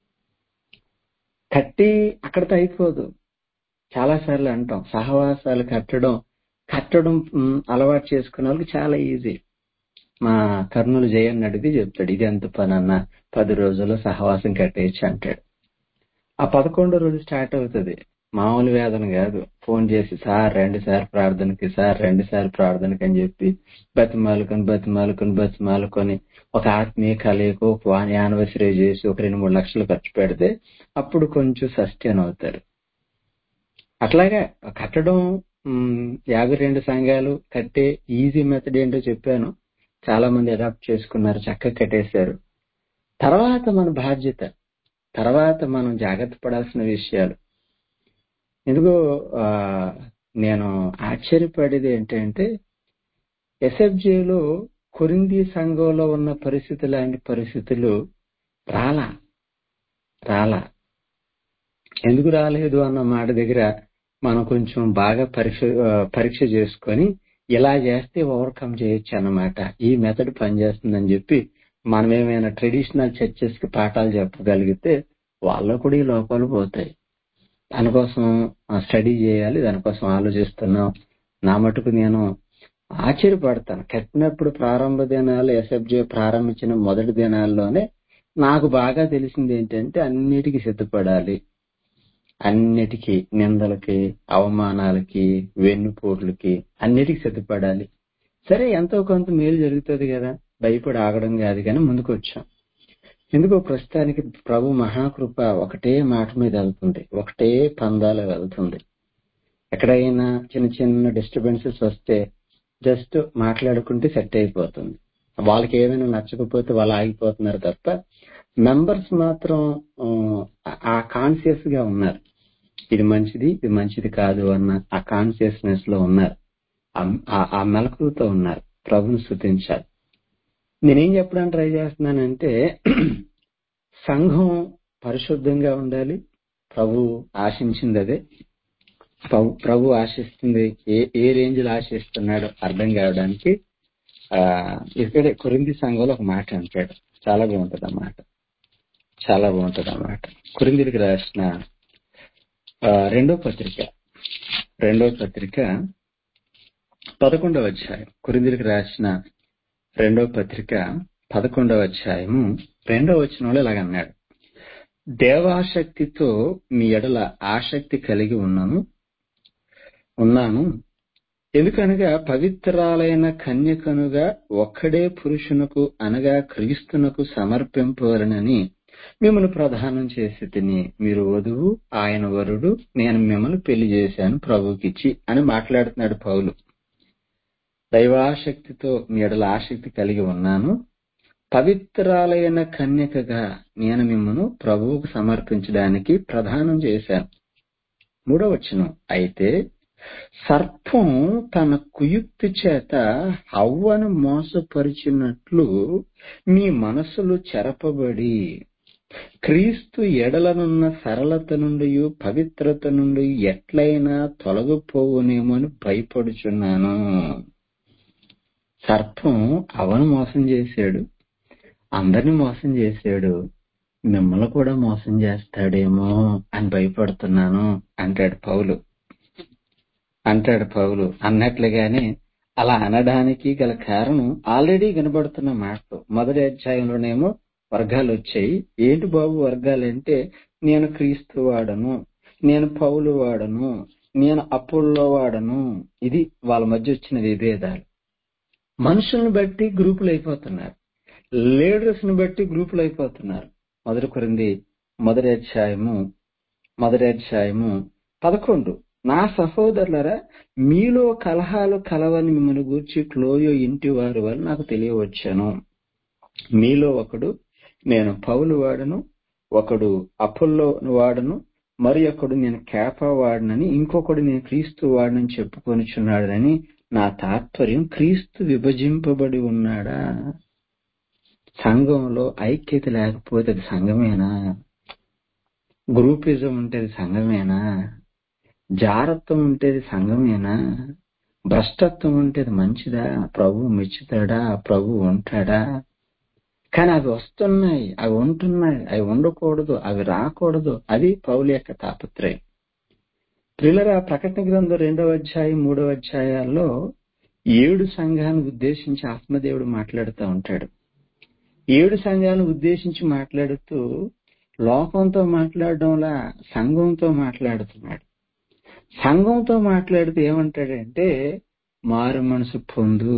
కట్టి అక్కడితో అయిపోదు. చాలా సార్లు అంటాం సహవాసాలు కట్టడం కట్టడం ఉమ్, అలవాటు చేసుకున్న వాళ్ళకి చాలా ఈజీ. మా కర్నూలు జయన్ అడిగి చెప్తాడు, ఇది ఎంత పని అన్న, పది రోజుల్లో సహవాసం కట్టేయచ్చు అంటాడు. ఆ పదకొండో రోజు స్టార్ట్ అవుతుంది. మామూలు వేదన కాదు. ఫోన్ చేసి సార్ రెండు సార్లు ప్రార్థనకి, సార్ రెండు సార్లు ప్రార్థనకి అని చెప్పి బతిమాలుకొని బతిమాలుకొని బతిమాలుకొని ఒక ఆత్మీయ కలయిక ఒక యానివర్సరీ చేసి ఒక రెండు మూడు లక్షలు ఖర్చు పెడితే అప్పుడు కొంచెం సస్టైన్ అవుతారు. అట్లాగా కట్టడం ఉమ్, యాభై రెండు సంఘాలు కట్టే ఈజీ మెథడ్ ఏంటో చెప్పాను. చాలా మంది అడాప్ట్ చేసుకున్నారు, చక్కగా కట్టేశారు. తర్వాత మన బాధ్యత, తర్వాత మనం జాగ్రత్త పడాల్సిన విషయాలు. ఎందుకో ఆ, నేను ఆశ్చర్యపడేది ఏంటంటే ఎస్ఎఫ్జేలో కొరింథీ సంఘంలో ఉన్న పరిస్థితి లాంటి పరిస్థితులు రాలా రాలా ఎందుకు రాలేదు అన్న మాట దగ్గర మనం కొంచెం బాగా పరీక్ష ఆ, పరీక్ష చేసుకొని ఇలా చేస్తే ఓవర్కమ్ చేయొచ్చు అన్నమాట. ఈ మెథడ్ పనిచేస్తుందని చెప్పి మనమేమైనా ట్రెడిషనల్ చర్చెస్ కి పాఠాలు చెప్పగలిగితే వాళ్ళకు కూడా ఈ లోపాలు పోతాయి. దానికోసం స్టడీ చేయాలి, దానికోసం ఆలోచిస్తున్నాం. నా మటుకు నేను ఆశ్చర్యపడతాను. కట్టినప్పుడు ప్రారంభ దినాలు ఎస్ఎఫ్జే ప్రారంభించిన మొదటి దినాల్లోనే నాకు బాగా తెలిసింది ఏంటంటే అన్నిటికీ సిద్ధపడాలి, అన్నిటికీ నిందలకి, అవమానాలకి, వెన్నుపోట్లకి అన్నిటికీ సిద్ధపడాలి. సరే, ఎంతో కొంత మేలు జరుగుతుంది కదా, భయపడి ఆగడం కాదు కానీ ముందుకు వచ్చాం. ఎందుకో ప్రస్తుతానికి ప్రభు మహాకృప ఒకటే మాట మీద వెళ్తుంది, ఒకటే పందాలో వెళ్తుంది. ఎక్కడైనా చిన్న చిన్న డిస్టర్బెన్సెస్ వస్తే జస్ట్ మాట్లాడుకుంటే సెట్ అయిపోతుంది. వాళ్ళకి ఏమైనా నచ్చకపోతే వాళ్ళు ఆగిపోతున్నారు తప్ప మెంబర్స్ మాత్రం ఆ కాన్షియస్ గా ఉన్నారు. ఇది మంచిది, ఇది మంచిది కాదు అన్న ఆ కాన్షియస్నెస్ లో ఉన్నారు, ఆ మెలకువతో ఉన్నారు. ప్రభుని స్తుతించాలి. నేనేం చెప్పడానికి ట్రై చేస్తున్నానంటే సంఘం పరిశుద్ధంగా ఉండాలి. ప్రభు ఆశించింది అదే. ప్రభు ఆశిస్తుంది ఏ ఏ రేంజ్ లో ఆశిస్తున్నాడో అర్థం కావడానికి ఆ ఇక్కడ కొరింథీ సంఘంలో ఒక మాట అంటాడు, చాలా బాగుంటది అన్నమాట, చాలా బాగుంటది అన్నమాట. కొరింథీయులకు రాసిన రెండో పత్రిక రెండో పత్రిక పదకొండవ అధ్యాయం కొరింథీయులకు రాసిన రెండో పత్రిక పదకొండవ అధ్యాయము రెండవ వచనంలో ఇలాగన్నాడు, దేవాశక్తితో మీ ఎడల ఆసక్తి కలిగి ఉన్నాను ఉన్నాను ఎందుకనగా పవిత్రాలైన కన్యకనుగా ఒక్కడే పురుషునకు అనగా క్రీస్తునకు సమర్పింపవలనని మిమ్మల్ని ప్రదానం చేసి తిని, మీరు వధువు ఆయన వరుడు, నేను మిమ్మల్ని పెళ్లి చేశాను ప్రభుకిచ్చి అని మాట్లాడుతున్నాడు పౌలు. దైవాశక్తితో మీ ఎడల ఆసక్తి కలిగి ఉన్నాను, పవిత్రాలైన కన్యకగా నేను మిమ్మల్ని ప్రభువుకు సమర్పించడానికి ప్రదానం చేశాను. మూడవ వచనం, అయితే సర్పం తన కుయుక్తి చేత హవ్వను మోసపరిచినట్లు మీ మనసులు చెరపబడి క్రీస్తు ఎడలనున్న సరళత నుండి పవిత్రత నుండి ఎట్లయినా తొలగిపోవునేమో అని భయపడుచున్నాను. సర్పం అవను మోసం చేశాడు, అందరిని మోసం చేశాడు, మిమ్మల్ని కూడా మోసం చేస్తాడేమో అని భయపడుతున్నాను అంటాడు పౌలు అంటాడు పౌలు అన్నట్లుగానే అలా అనడానికి గల కారణం ఆల్రెడీ వినబడుతున్న మాటలు. మొదటి అధ్యాయంలోనేమో వర్గాలు వచ్చాయి. ఏంటి బాబు వర్గాలంటే, నేను క్రీస్తు వాడను, నేను పౌలు వాడను, నేను అపోల్లో వాడను. ఇది వాళ్ళ మధ్య వచ్చిన విభేదాలు. మనుషులను బట్టి గ్రూపులు అయిపోతున్నారు, లీడర్స్ ని బట్టి గ్రూపులు అయిపోతున్నారు. మొదటి కొరింథీ మొదటి అధ్యాయము మొదటి అధ్యాయము పదకొండు, నా సహోదరులరా, మీలో కలహాలు కలవని మిమ్మల్ని గూర్చి క్లోయో ఇంటి వారి వల్ల నాకు తెలియవచ్చాను. మీలో ఒకడు నేను పౌలు వాడను, ఒకడు అపోల్లో వాడను, మరి ఒకడు నేను కేఫా వాడనని, ఇంకొకడు నేను క్రీస్తు వాడనని చెప్పుకొనిచున్నాడని నా తాత్పర్యం క్రీస్తు విభజింపబడి ఉన్నాడా? సంఘంలో ఐక్యత లేకపోతే అది సంఘమేనా? గ్రూపిజం ఉంటేది సంఘమేనా? జారత్వం ఉంటేది సంఘమేనా? భ్రష్టత్వం ఉంటేది మంచిదా? ప్రభు మెచ్చుతాడా? ప్రభు ఉంటాడా? కానీ అవి వస్తున్నాయి, అవి ఉంటున్నాయి, అవి ఉండకూడదు, అవి రాకూడదు. అది పౌలు యొక్క తాపత్రయం. ప్రియులారా, ప్రకటన గ్రంథం రెండవ అధ్యాయం మూడవ అధ్యాయాల్లో ఏడు సంఘాలను ఉద్దేశించి ఆత్మదేవుడు మాట్లాడుతూ ఉంటాడు. ఏడు సంఘాలను ఉద్దేశించి మాట్లాడుతూ లోకంతో మాట్లాడడంలా సంఘంతో మాట్లాడుతున్నాడు. సంఘంతో మాట్లాడుతూ ఏమంటాడంటే, మారు మనసు పొందు,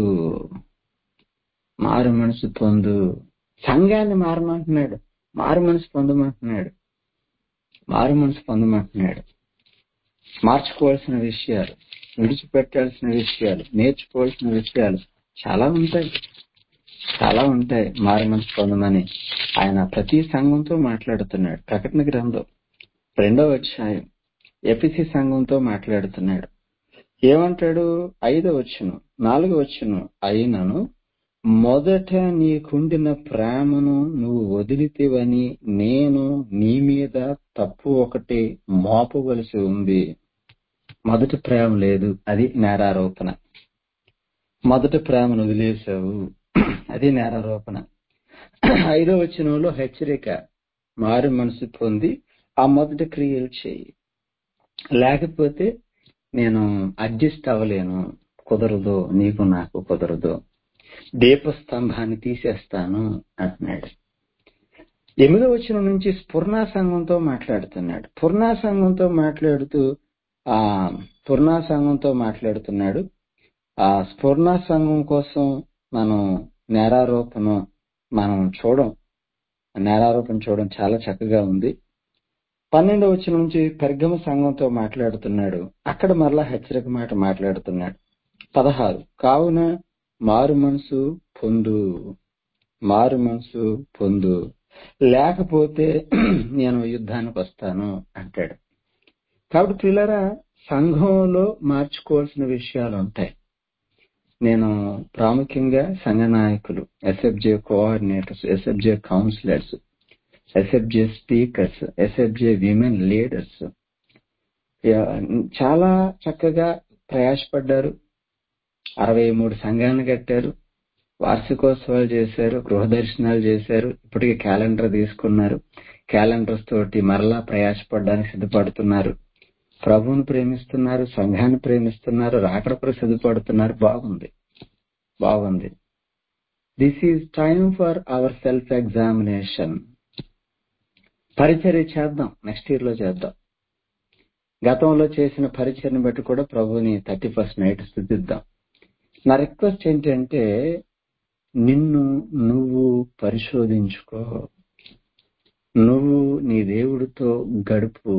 మారు మనసు పొందు. సంఘాన్ని మారమంటున్నాడు, మారు మనసు పొందమంటున్నాడు, మారు మనసు పొందమంటున్నాడు. మార్చుకోవాల్సిన విషయాలు, విడిచిపెట్టాల్సిన విషయాలు, నేర్చుకోవాల్సిన విషయాలు చాలా ఉంటాయి, చాలా ఉంటాయి. మారు మనసు పొందమని ఆయన ప్రతి సంఘంతో మాట్లాడుతున్నాడు. ప్రకటన గ్రంథం రెండవ అధ్యాయం ఎఫెసీ సంఘంతో మాట్లాడుతున్నాడు. ఏమంటాడు? ఐదో వచనం, నాలుగో వచనం, అయినను మొదట నీకుండిన ప్రేమను నువ్వు వదిలితివని నేను నీ మీద తప్పు ఒకటి మోపవలసి ఉంది. మొదటి ప్రేమ లేదు, అది నేరారోపణ. మొదటి ప్రేమను వదిలేశావు, అది నేరారోపణ. ఐదో వచనంలో హెచ్చరిక, మారు మనసు పొంది ఆ మొదటి క్రియలు చేయి, లేకపోతే నేను అడ్జస్ట్ అవ్వలేను, కుదరదు, నీకు నాకు కుదరదు, దీపస్తంభాన్ని తీసేస్తాను అంటున్నాడు. ఎనిమిదో వచనం నుంచి స్ఫుర్ణా సంఘంతో మాట్లాడుతున్నాడు. పూర్ణా సంఘంతో మాట్లాడుతూ ఆ పూర్ణా సంఘంతో మాట్లాడుతున్నాడు. ఆ స్ఫుర్ణా సంఘం కోసం మనం నేరారోపణ మనం చూడం నేరారోపణ చూడడం చాలా చక్కగా ఉంది. పన్నెండవ వచనం నుంచి పెర్గమ సంఘంతో మాట్లాడుతున్నాడు. అక్కడ మరలా హెచ్చరిక మాట మాట్లాడుతున్నాడు. పదహారు, కావున మారు మనసు పొందు, మారు మనసు పొందు, లేకపోతే నేను యుద్ధానికి వస్తాను అంటాడు. కాబట్టి పిల్లరా, సంఘంలో మార్చుకోవాల్సిన విషయాలు ఉంటాయి. నేను ప్రాముఖ్యంగా సంఘ నాయకులు, SFJ coordinators, SFJ councillors, SFJ speakers, SFJ women leaders చాలా చక్కగా ప్రయాసపడ్డారు. అరవై మూడు సంఘాలను కట్టారు, వార్షికోత్సవాలు చేశారు, గృహ దర్శనాలు చేశారు, ఇప్పటికీ క్యాలెండర్ తీసుకున్నారు. క్యాలెండర్స్ తోటి మరలా ప్రయాసపడడానికి సిద్ధపడుతున్నారు. ప్రభువును ప్రేమిస్తున్నారు, సంఘాన్ని ప్రేమిస్తున్నారు, రాకడకు సిద్ధపడుతున్నారు. బాగుంది, బాగుంది. This is time for our self examination. పరిచర్య చేద్దాం, నెక్స్ట్ ఇయర్ లో చేద్దాం. గతంలో చేసిన పరిచర్ని బట్టి కూడా ప్రభువుని థర్టీ ఫస్ట్ నైట్ స్థుతిద్దాం. నా రిక్వెస్ట్ ఏంటంటే, నిన్ను నువ్వు పరిశోధించుకో, నువ్వు నీ దేవుడితో గడుపు.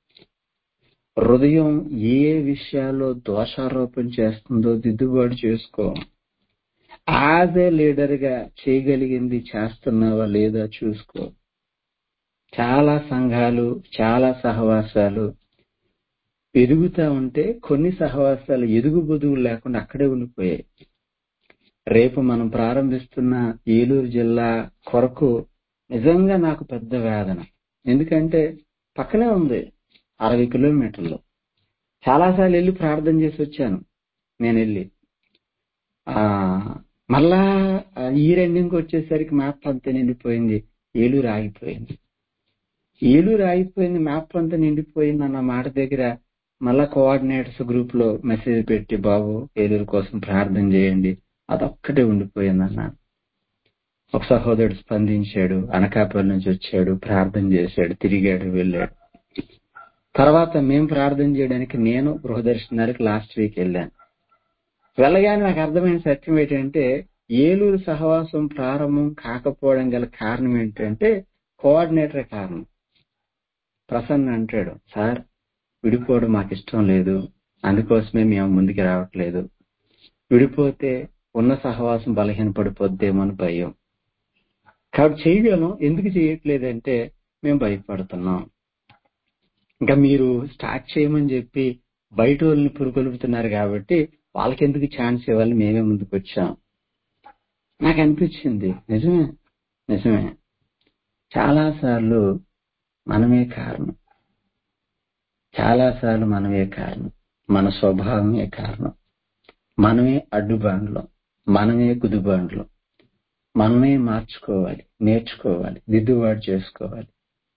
హృదయం ఏ విషయాల్లో దోషారోపణ చేస్తుందో దిద్దుబాటు చేసుకో. యాజ్ ఏ లీడర్ గా చేయగలిగింది చేస్తున్నావా లేదా చూసుకో. చాలా సంఘాలు, చాలా సహవాసాలు ఎదుగుతా ఉంటే కొన్ని సహవాసాలు ఎదుగు బొదుగు లేకుండా అక్కడే ఉండిపోయాయి. రేపు మనం ప్రారంభిస్తున్న ఏలూరు జిల్లా కొరకు నిజంగా నాకు పెద్ద వేదన. ఎందుకంటే పక్కనే ఉంది, అరవై కిలోమీటర్లు. చాలాసార్లు వెళ్ళి ప్రార్థన చేసి వచ్చాను. నేను వెళ్ళి ఆ మళ్ళా ఈ రెండింగ్ వచ్చేసరికి మ్యాప్ అంతా నిండిపోయింది, ఏలూరు ఆగిపోయింది. ఏలూరు ఆగిపోయింది, మ్యాప్ అంతా నిండిపోయింది అన్న మాట దగ్గర మళ్ళా కోఆర్డినేటర్స్ గ్రూప్ లో మెసేజ్ పెట్టి, బాబు ఏలూరు కోసం ప్రార్థన చేయండి, అదొక్కటే ఉండిపోయింది అన్నాను. ఒక సహోదరుడు స్పందించాడు, అనకాపల్లి నుంచి వచ్చాడు, ప్రార్థన చేశాడు, తిరిగాడు, వెళ్ళాడు. తర్వాత మేము ప్రార్థన చేయడానికి నేను గృహదర్శనానికి లాస్ట్ వీక్ వెళ్ళాను. వెళ్ళగానే నాకు అర్థమైన సత్యం ఏంటంటే, ఏలూరు సహవాసం ప్రారంభం కాకపోవడం గల కారణం ఏంటంటే కోఆర్డినేటరే కారణం. ప్రసన్న అంటాడు, సార్ విడిపోవడం మాకు ఇష్టం లేదు, అందుకోసమే మేము ముందుకు రావట్లేదు. విడిపోతే ఉన్న సహవాసం బలహీనపడిపోద్దేమో అని భయం. కాబట్టి చేయగలం, ఎందుకు చేయట్లేదంటే మేము భయపడుతున్నాం. ఇంకా మీరు స్టార్ట్ చేయమని చెప్పి బయట వాళ్ళని పురుకొలుపుతున్నారు కాబట్టి వాళ్ళకెందుకు ఛాన్స్ ఇవ్వాలి, మేమే ముందుకు వచ్చాం. నాకు అనిపించింది, నిజమే నిజమే చాలాసార్లు మనమే కారణం, చాలాసార్లు మనమే కారణం, మన స్వభావమే కారణం. మనమే అడ్డుబాండ్లు, మనమే గుదిబాండ్లు. మనమే మార్చుకోవాలి, నేర్చుకోవాలి, దిద్దుబాటు చేసుకోవాలి.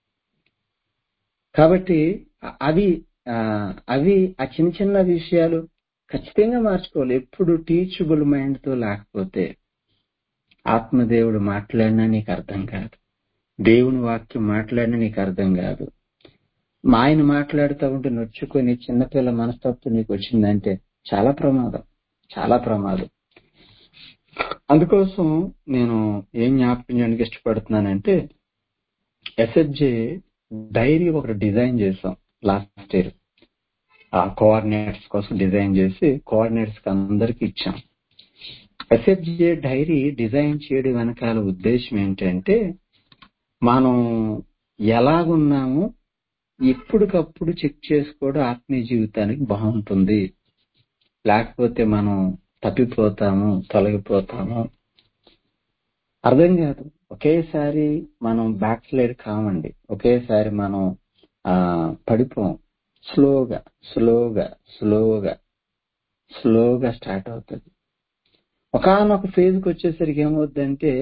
కాబట్టి అవి అవి ఆ చిన్న చిన్న విషయాలు ఖచ్చితంగా మార్చుకోవాలి. ఎప్పుడు టీచబుల్ మైండ్ తో లేకపోతే ఆత్మదేవుడు మాట్లాడినా నీకు అర్థం కాదు, దేవుని వాక్యం మాట్లాడినా నీకు అర్థం కాదు. మా ఆయన మాట్లాడుతూ ఉంటే నొచ్చుకొని చిన్నపిల్ల మనస్తత్వం నీకు వచ్చిందంటే చాలా ప్రమాదం, చాలా ప్రమాదం. అందుకోసం నేను ఏం జ్ఞాపకం చేయడానికి ఇష్టపడుతున్నానంటే, ఎస్ఎఫ్జే డైరీ ఒకటి డిజైన్ చేసాం లాస్ట్ ఇయర్. ఆ కోఆర్డినేటర్స్ కోసం డిజైన్ చేసి కోఆర్డినేటర్స్ అందరికి ఇచ్చాం. ఎస్ఎఫ్జే డైరీ డిజైన్ చేయడం వెనకాల ఉద్దేశం ఏంటంటే, మనం ఎలాగున్నామో ఎప్పటికప్పుడు చెక్ చేసుకోవడం ఆత్మీయ జీవితానికి బాగుంటుంది. లేకపోతే మనం తప్పిపోతాము, తొలగిపోతాము. అర్థం కాదు. ఒకేసారి మనం బ్యాక్ స్లైడ్ కావండి, ఒకేసారి మనం ఆ పడిపోం. స్లోగా స్లోగా స్లోగా స్లోగా స్టార్ట్ అవుతుంది. ఒకానొక ఫేజ్కి వచ్చేసరికి ఏమవుద్దంటే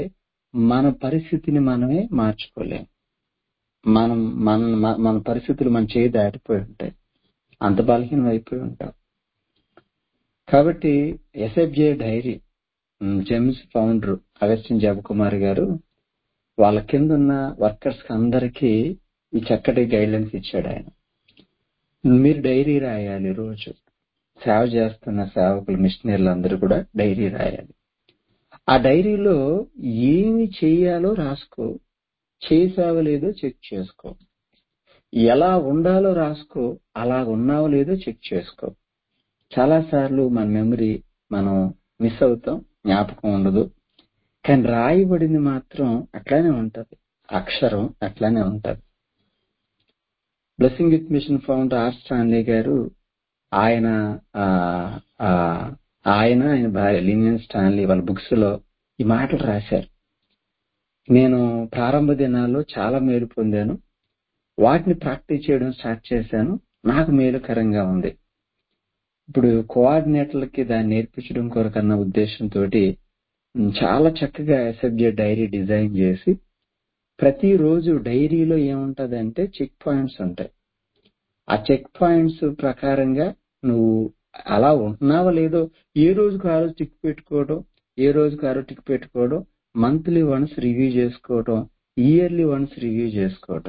మన పరిస్థితిని మనమే మార్చుకోలేం. మనం మన మన- మన పరిస్థితులు మన చేయి దాటిపోయి ఉంటాయి, అంత బలహీనం అయిపోయి ఉంటాం. కాబట్టి SFJ diary um, James founder Augustine Jabakumar గారు వాళ్ళ కింద ఉన్న వర్కర్స్ అందరికీ ఈ చక్కటి గైడ్లైన్స్ ఇచ్చాడు ఆయన. మీరు డైరీ రాయాలి, రోజు సేవ చేస్తున్న సేవకులు మిషనరీలు అందరూ కూడా డైరీ రాయాలి. ఆ డైరీలో ఏమి చేయాలో రాసుకో, చేసావో లేదో చెక్ చేసుకో, ఎలా ఉండాలో రాసుకో, అలా ఉన్నావో లేదో చెక్ చేసుకో. చాలా సార్లు మన మెమరీ మనం మిస్ అవుతాం, జ్ఞాపకం ఉండదు. కానీ రాయబడింది మాత్రం అట్లానే ఉంటది, అక్షరం అట్లానే ఉంటది. Blessing with mission founder R Stanley గారు ఆయన ఆ, ఆ, ఆయన ఆయన భార్య లినియన్ స్టాన్లీ వాళ్ళ బుక్స్ లో ఈ మాటలు రాశారు. నేను ప్రారంభ దినాల్లో చాలా మేలు పొందాను, వాటిని ప్రాక్టీస్ చేయడం స్టార్ట్ చేశాను, నాకు మేలుకరంగా ఉంది. ఇప్పుడు కోఆర్డినేటర్లకి దాన్ని నేర్పించడం కొరకన్న ఉద్దేశంతో చాలా చక్కగా ఎస్ఎఫ్జే డైరీ డిజైన్ చేసి ప్రతిరోజు డైరీలో ఏముంటదంటే చెక్ పాయింట్స్ ఉంటాయి. ఆ చెక్ పాయింట్స్ ప్రకారంగా నువ్వు అలా ఉంటున్నావో లేదో ఏ రోజుకు ఆ రోజు టిక్ పెట్టుకోవడం, ఏ రోజుకు ఆ రోజు టిక్ పెట్టుకోవడం, మంత్లీ వన్స్ రివ్యూ చేసుకోవడం, ఇయర్లీ వన్స్ రివ్యూ చేసుకోవడం.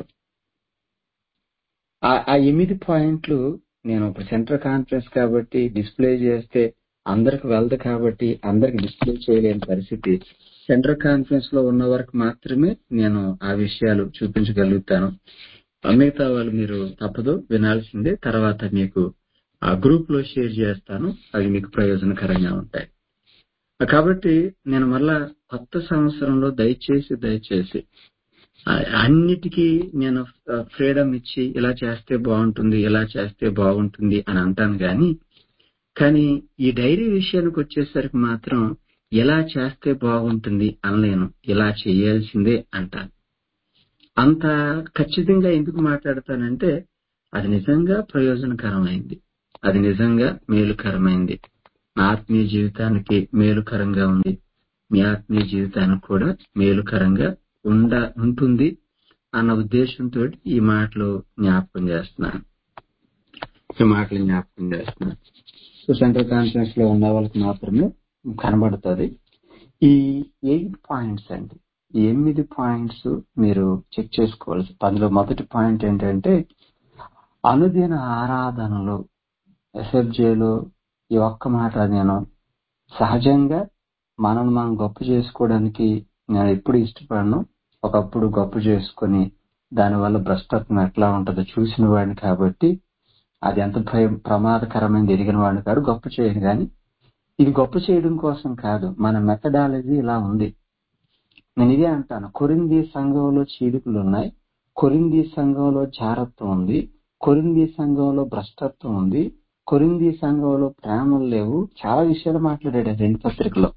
ఆ ఆ ఎనిమిది పాయింట్లు నేను ఇప్పుడు సెంట్రల్ కాన్ఫరెన్స్ కాబట్టి డిస్ప్లే చేస్తే అందరికి వెళ్దు కాబట్టి అందరికి డిస్ప్లే చేయలేని పరిస్థితి. సెంట్రల్ కాన్ఫరెన్స్ లో ఉన్న వరకు మాత్రమే నేను ఆ విషయాలు చూపించగలుగుతాను. మిగతా వాళ్ళు మీరు తప్పదు వినాల్సిందే. తర్వాత మీకు ఆ గ్రూప్ లో షేర్ చేస్తాను, అవి మీకు ప్రయోజనకరంగా ఉంటాయి. కాబట్టి నేను మళ్ళా కొత్త సంవత్సరంలో దయచేసి దయచేసి ఆ, అన్నిటికీ నేను ఫ్రీడమ్ ఇచ్చి ఇలా చేస్తే బాగుంటుంది, ఇలా చేస్తే బాగుంటుంది అని అంటాను గాని కానీ ఈ డైరీ విషయానికి వచ్చేసరికి మాత్రం ఎలా చేస్తే బాగుంటుంది అనలేను, ఇలా చేయాల్సిందే అంటాను. అంత ఖచ్చితంగా ఎందుకు మాట్లాడతానంటే అది నిజంగా ప్రయోజనకరమైంది, అది నిజంగా మేలుకరమైంది, నా ఆత్మీయ జీవితానికి మేలుకరంగా ఉంది, మీ ఆత్మీయ జీవితానికి కూడా మేలుకరంగా ఉండ ఉంటుంది అన్న ఉద్దేశంతో ఈ మాటలు జ్ఞాపకం చేస్తున్నాను ఈ మాటలు జ్ఞాపకం చేస్తున్నాను సో సెంట్రల్ కాన్ఫరెన్స్ లో ఉన్న వాళ్ళకి మాత్రమే కనబడుతుంది. ఈ ఎయిట్ పాయింట్స్ అండి, ఈ ఎనిమిది పాయింట్స్ మీరు చెక్ చేసుకోవాల్సి. అందులో మొదటి పాయింట్ ఏంటంటే అనుదిన ఆరాధనలో ఎస్ఎఫ్జేలో ఈ ఒక్క మాట నేను సహజంగా మనం మనం గొప్ప చేసుకోవడానికి నేను ఎప్పుడు ఇష్టపడను. ఒకప్పుడు గొప్ప చేసుకుని దానివల్ల భ్రష్టత్వం ఎట్లా ఉంటుందో చూసిన వాడిని కాబట్టి అది ఎంత భయం ప్రమాదకరమైనది ఎరిగిన వాడిని కాదు, గొప్ప చేయను. కానీ ఇది గొప్ప చేయడం కోసం కాదు, మన మెథడాలజీ ఇలా ఉంది. నేను ఇదే అంటాను, కొరింథీ సంఘంలో చీలికలు ఉన్నాయి, కొరింథీ సంఘంలో జారత్వం ఉంది, కొరింథీ సంఘంలో భ్రష్టత్వం ఉంది, కొరింథీ సంఘంలో ప్రేమలు లేవు, చాలా విషయాలు మాట్లాడాడు ఆ రెండు పత్రికలో.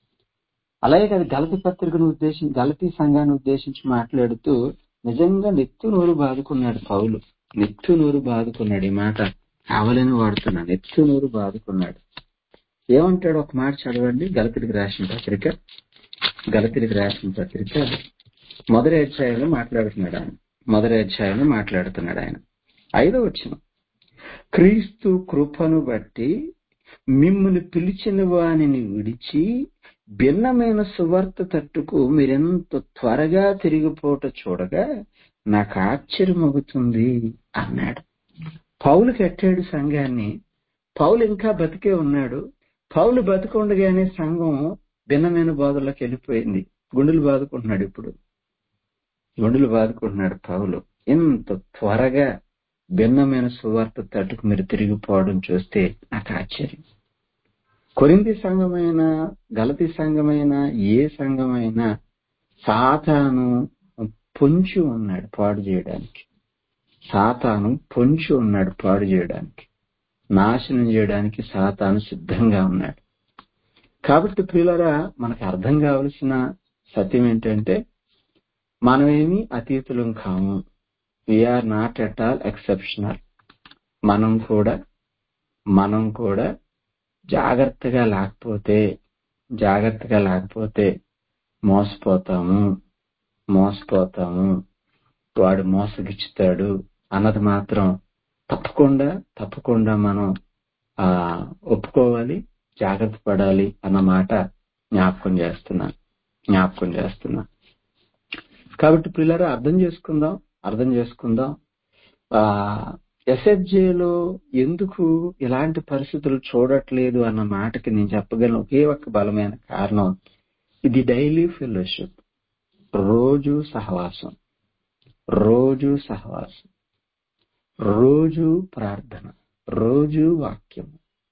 అలాగే కదా గలతీ పత్రికను ఉద్దేశించి గలతీ సంఘాన్ని ఉద్దేశించి మాట్లాడుతూ నిజంగా నెత్తు నోరు బాదుకున్నాడు పౌలు, నెత్తు నోరు బాదుకున్నాడు. ఈ మాట కావాలని వాడుతున్నాడు, నెత్తు నోరు బాదుకున్నాడు. ఏమంటాడు ఒక మాట చదవండి, గలతీలకు రాసిన పత్రిక గలతీలకు రాసిన పత్రిక మొదటి అధ్యాయంలో మాట్లాడుతున్నాడు ఆయన మొదటి అధ్యాయంలో మాట్లాడుతున్నాడు ఆయన ఐదో వచనం, క్రీస్తు కృపను బట్టి మిమ్మును పిలిచిన వానిని విడిచి భిన్నమైన సువార్త తట్టుకు మీరెంత త్వరగా తిరిగిపోట చూడగా నాకు ఆశ్చర్యమవుతుంది అన్నాడు. పౌలు కట్టాడు సంఘాన్ని, పౌలు ఇంకా బతికే ఉన్నాడు. పౌలు బతికుండగానే సంఘం భిన్నమైన బోధల్లోకి వెళ్ళిపోయింది. గుండెలు బాదుకుంటున్నాడు, ఇప్పుడు గుండెలు బాదుకుంటున్నాడు పౌలు. ఎంత త్వరగా భిన్నమైన సువార్త తట్టుకు మీరు తిరిగిపోవడం చూస్తే నాకు ఆశ్చర్యం. కొరింథీ సంఘమైన గలతీ సంఘమైన ఏ సంఘమైనా సాతాను పొంచి ఉన్నాడు పాడు చేయడానికి, సాతాను పొంచి ఉన్నాడు పాడు చేయడానికి, నాశనం చేయడానికి సాతాను సిద్ధంగా ఉన్నాడు. కాబట్టి ప్రియులారా, మనకు అర్థం కావలసిన సత్యం ఏంటంటే మనమేమి అతీతులం కాము, we're not at all exceptional. మనం కూడా మనం కూడా జాగ్రత్తగా లేకపోతే జాగ్రత్తగా లేకపోతే మోసపోతాము మోసపోతాము వాడు మోసగిచ్చుతాడు అన్నది మాత్రం తప్పకుండా తప్పకుండా మనం ఆ ఒప్పుకోవాలి, జాగ్రత్త పడాలి అన్న మాట జ్ఞాపకం చేస్తున్నాను జ్ఞాపకం చేస్తున్నా కాబట్టి పిల్లలు అర్థం చేసుకుందాం అర్థం చేసుకుందాం ఆ ఎస్ఎఫ్జేలో ఎందుకు ఇలాంటి పరిస్థితులు చూడట్లేదు అన్న మాటకి నేను చెప్పగలను ఒకే ఒక్క బలమైన కారణం, ఇది డైలీ ఫెలోషిప్, రోజు సహవాసం రోజు సహవాసం రోజు ప్రార్థన, రోజు వాక్యం.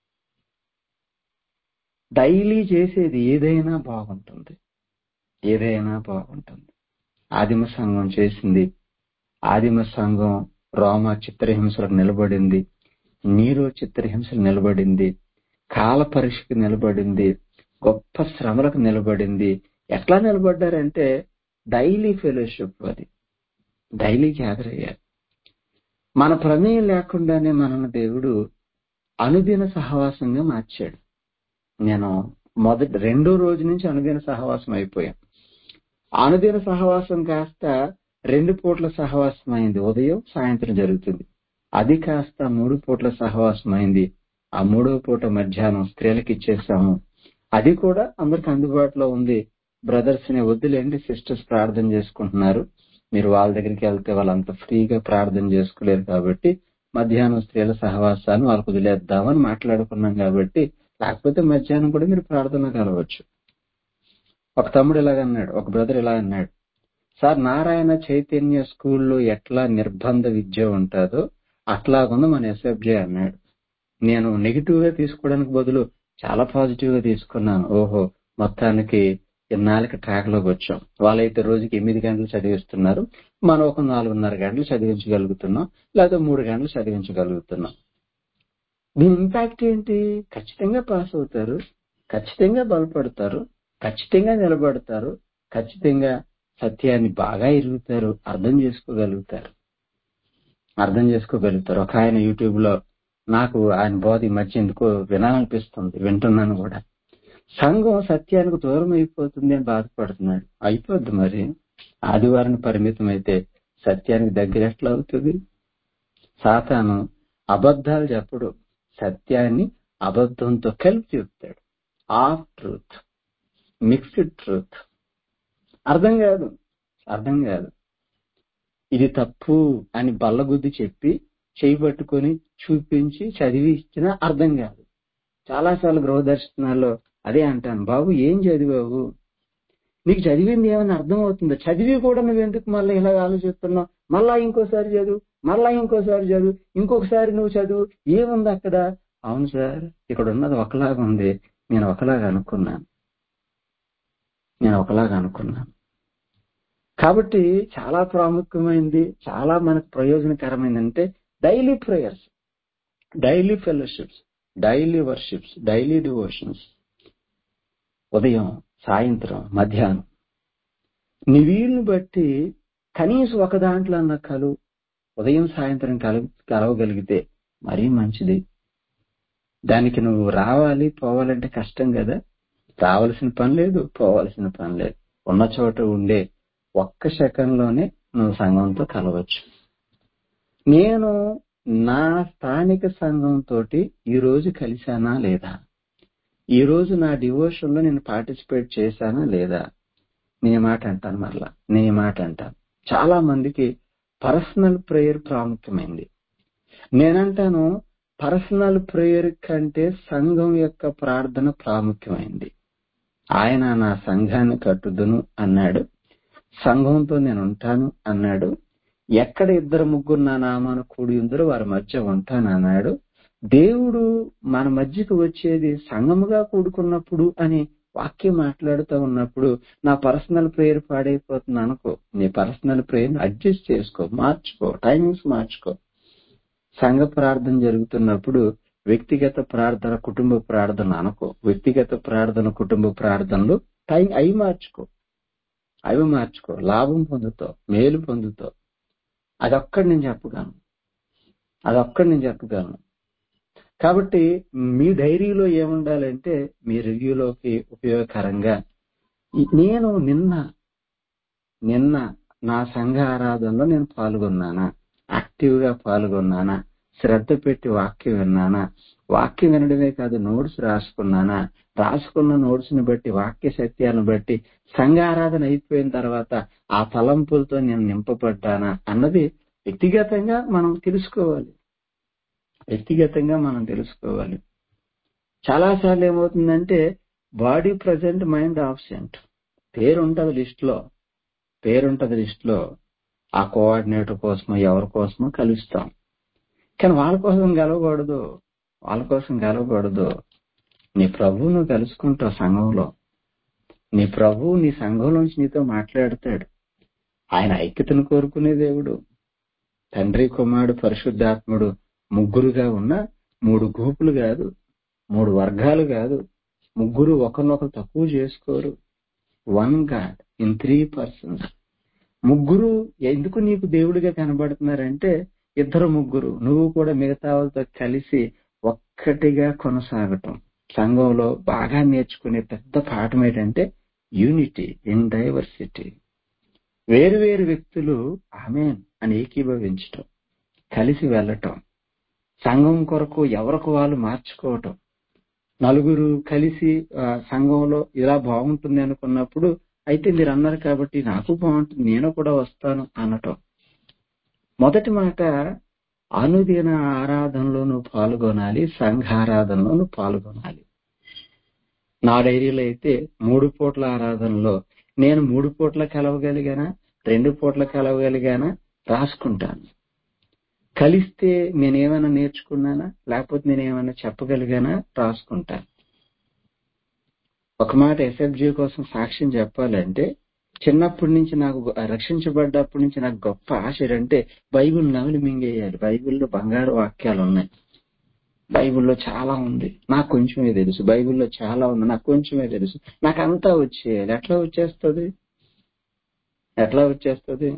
డైలీ చేసేది ఏదైనా బాగుంటుంది ఏదైనా బాగుంటుంది ఆదిమ సంఘం చేసింది. ఆదిమ సంఘం రోమా చిత్రహింసలకు నిలబడింది, నీరో చిత్రహింసలు నిలబడింది, కాల పరీక్షకు నిలబడింది, గొప్ప శ్రమలకు నిలబడింది. ఎట్లా నిలబడ్డారంటే డైలీ ఫెలోషిప్, అది డైలీ గ్యాదర్ అయ్యారు. మన ప్రమేయం లేకుండానే మనల్ని దేవుడు అనుదిన సహవాసంగా మార్చాడు. నేను మొదటి రెండో రోజు నుంచి అనుదిన సహవాసం అయిపోయాం. అనుదిన సహవాసం కాస్త రెండు పూట్ల సహవాసం అయింది, ఉదయం సాయంత్రం జరుగుతుంది. అది కాస్త మూడు పూట్ల సహవాసం అయింది, ఆ మూడో పూట మధ్యాహ్నం స్త్రీలకు ఇచ్చేసాము. అది కూడా అందరికి అందుబాటులో ఉంది. బ్రదర్స్ ని వద్దులేండి, సిస్టర్స్ ప్రార్థన చేసుకుంటున్నారు, మీరు వాళ్ళ దగ్గరికి వెళ్తే వాళ్ళంత ఫ్రీగా ప్రార్థన చేసుకోలేరు కాబట్టి మధ్యాహ్నం స్త్రీల సహవాసాన్ని వాళ్ళకు వదిలేద్దామని మాట్లాడుకున్నాం. కాబట్టి లేకపోతే మధ్యాహ్నం కూడా మీరు ప్రార్థన కలవచ్చు. ఒక తమ్ముడు ఇలాగన్నాడు, ఒక బ్రదర్ ఇలా అన్నాడు, సార్ నారాయణ చైతన్య స్కూల్లో ఎట్లా నిర్బంధ విద్య ఉంటుందో అట్లాగుంది మన ఎస్ఎఫ్జే అన్నాడు. నేను నెగిటివ్ గా తీసుకోవడానికి బదులు చాలా పాజిటివ్ గా తీసుకున్నాను. ఓహో, మొత్తానికి ఇన్నాళ్ళకి ట్రాక్ లోకి వచ్చాం. వాళ్ళైతే రోజుకి ఎనిమిది గంటలు చదివిస్తున్నారు, మనం ఒక నాలుగున్నర గంటలు చదివించగలుగుతున్నాం, లేదా మూడు గంటలు చదివించగలుగుతున్నాం. దీని ఇంపాక్ట్ ఏంటి? ఖచ్చితంగా పాస్ అవుతారు, ఖచ్చితంగా బలపడతారు, ఖచ్చితంగా నిలబడతారు, ఖచ్చితంగా సత్యాన్ని బాగా ఎరుగుతారు, అర్థం చేసుకోగలుగుతారు అర్థం చేసుకోగలుగుతారు ఒక ఆయన యూట్యూబ్ లో, నాకు ఆయన బోధ ఈ మధ్య ఎందుకో వినాలనిపిస్తుంది, వింటున్నాను కూడా. సంఘం సత్యానికి దూరం అయిపోతుంది అని బాధపడుతున్నాడు. అయిపోద్ది మరి, ఆదివారానికి పరిమితం అయితే సత్యానికి దగ్గర ఎట్లా అవుతుంది? సాతాను అబద్ధాలు చెప్పడు, సత్యాన్ని అబద్ధంతో కలిపి చెప్తాడు. Half truth, mixed truth. అర్థం కాదు అర్థం కాదు ఇది తప్పు అని బల్లగుద్ది చెప్పి చేయి పట్టుకొని చూపించి చదివి ఇచ్చినా అర్థం కాదు. చాలాసార్లు గృహ దర్శనాల్లో అదే అంటాను, బాబు ఏం చదివావు, నీకు చదివింది ఏమైనా అర్థం అవుతుందో? చదివి కూడా నువ్వెందుకు మళ్ళీ ఇలా ఆలోచిస్తున్నావు? మళ్ళా ఇంకోసారి చదువు, మళ్ళా ఇంకోసారి చదువు, ఇంకొకసారి నువ్వు చదువు, ఏముంది అక్కడ? అవును సార్, ఇక్కడ ఉన్నది ఒకలాగా ఉంది, నేను ఒకలాగా అనుకున్నాను నేను ఒకలాగా అనుకున్నాను కాబట్టి చాలా ప్రాముఖ్యమైనది, చాలా మనకు ప్రయోజనకరమైంది అంటే daily prayers, daily fellowships, daily worships, daily devotions. ఉదయం, సాయంత్రం, మధ్యాహ్నం నీ వీలుని బట్టి కనీసం ఒక దాంట్లో అన్న కలు ఉదయం సాయంత్రం కల కలవగలిగితే మరీ మంచిది. దానికి నువ్వు రావాలి పోవాలంటే కష్టం కదా. రావాల్సిన పని లేదు, పోవాల్సిన పని లేదు. ఉన్న చోట ఉండే ఒక్క సెకండ్లోనే నువ్వు సంఘంతో కలవచ్చు. నేను నా స్థానిక సంఘంతో ఈ రోజు కలిశానా లేదా, ఈ రోజు నా డివోషన్ లో నేను పార్టిసిపేట్ చేశానా లేదా? నేను మాట అంటాను, మరలా నేను మాట అంటాను. చాలా మందికి పర్సనల్ ప్రేయర్ ప్రాముఖ్యమైంది. నేనంటాను పర్సనల్ ప్రేయర్ కంటే సంఘం యొక్క ప్రార్థన ప్రాముఖ్యమైంది. ఆయన నా సంఘాన్ని కట్టుదును అన్నాడు, సంఘంతో నేను ఉంటాను అన్నాడు, ఎక్కడ ఇద్దరు ముగ్గురు నా నామాను కూడి ఉందరో వారి మధ్య ఉంటాను అన్నాడు. దేవుడు మన మధ్యకు వచ్చేది సంఘముగా కూడుకున్నప్పుడు అని వాక్యం మాట్లాడుతూ ఉన్నప్పుడు నా పర్సనల్ ప్రేయర్ పాడైపోతుంది అనుకో. నీ పర్సనల్ ప్రేయర్ అడ్జస్ట్ చేసుకో, మార్చుకో, టైమింగ్స్ మార్చుకో. సంఘ ప్రార్థన జరుగుతున్నప్పుడు వ్యక్తిగత ప్రార్థన, కుటుంబ ప్రార్థన అనుకో. వ్యక్తిగత ప్రార్థన, కుటుంబ ప్రార్థనలు టైం అవి మార్చుకో అవి మార్చుకో లాభం పొందుతావు, మేలు పొందుతావు. అదొక్కడి నేను చెప్పగలను అదొక్కడి నేను చెప్పగలను కాబట్టి మీ డైరీలో ఏముండాలంటే మీ రివ్యూలోకి ఉపయోగకరంగా నేను నిన్న నిన్న నా సంఘ ఆరాధనలో నేను పాల్గొన్నానా, యాక్టివ్ గా పాల్గొన్నానా, శ్రద్ధ పెట్టి వాక్యం విన్నానా, వాక్యం వినడమే కాదు నోట్స్ రాసుకున్నానా, రాసుకున్న నోట్స్ ని బట్టి వాక్య సత్యాలను బట్టి సంఘ ఆరాధన అయిపోయిన తర్వాత ఆ తలంపులతో నేను నింపబడ్డానా అన్నది వ్యక్తిగతంగా మనం తెలుసుకోవాలి. వ్యక్తిగతంగా మనం తెలుసుకోవాలి. చాలా సార్లు ఏమవుతుందంటే బాడీ ప్రజెంట్, మైండ్ ఆబ్సెంట్. పేరుంటది లిస్ట్ లో పేరుంటది లిస్ట్ లో ఆ కోఆర్డినేటర్ కోసమో ఎవరి కోసమో కలుస్తాం, కానీ వాళ్ళ కోసం గెలవకూడదు. వాళ్ళ కోసం గెలవకూడదు. నీ ప్రభువు నువ్వు కలుసుకుంటావు సంఘంలో. నీ ప్రభువు నీ సంఘంలోంచి నీతో మాట్లాడతాడు. ఆయన ఐక్యతను కోరుకునే దేవుడు. తండ్రి, కుమారుడు, పరిశుద్ధాత్ముడు ముగ్గురుగా ఉన్న మూడు గ్రూపులు కాదు, మూడు వర్గాలు కాదు. ముగ్గురు ఒకరినొకరు తక్కువ చేసుకోరు. One God in three persons. ముగ్గురు ఎందుకు నీకు దేవుడిగా కనబడుతున్నారంటే ఇద్దరు ముగ్గురు నువ్వు కూడా మిగతా వాళ్ళతో కలిసి ఒక్కటిగా కొనసాగటం. సంఘంలో బాగా నేర్చుకునే పెద్ద పాఠం ఏంటంటే యూనిటీ ఇన్ డైవర్సిటీ. వేరు వేరు వ్యక్తులు ఆమేన్ అని ఏకీభవించటం, కలిసి వెళ్ళటం, సంఘం కొరకు ఎవరికి వాళ్ళు మార్చుకోవటం. నలుగురు కలిసి సంఘంలో ఇలా బాగుంటుంది అనుకున్నప్పుడు అయితే మీరు అన్నారు కాబట్టి నాకు బాగుంటుంది, నేను కూడా వస్తాను అనటం. మొదటి మాట, అనుదిన ఆరాధనలో నువ్వు పాల్గొనాలి, సంఘ ఆరాధనలో నువ్వు పాల్గొనాలి. నా డైరీలో అయితే మూడు పూట్ల ఆరాధనలో నేను మూడు పూట్ల కలవగలిగానా, రెండు పూట్ల కలవగలిగానా రాసుకుంటాను. కలిస్తే నేనేమైనా నేర్చుకున్నానా, లేకపోతే నేనేమైనా చెప్పగలిగానా రాసుకుంటాను. ఒక మాట ఎస్ఎఫ్జే కోసం సాక్ష్యం చెప్పాలంటే చిన్నప్పటి నుంచి నాకు రక్షించబడ్డప్పటి నుంచి నాకు గొప్ప ఆశ అంటే బైబిల్ నవలి మింగేయాలి. బైబిల్లో బంగారు వాక్యాలు ఉన్నాయి. బైబిల్లో చాలా ఉంది, నాకు కొంచెమే తెలుసు. బైబిల్లో చాలా ఉంది, నాకు కొంచెమే తెలుసు. నాకు అంతా వచ్చేయాలి. ఎట్లా వచ్చేస్తుంది? ఎట్లా వచ్చేస్తుంది?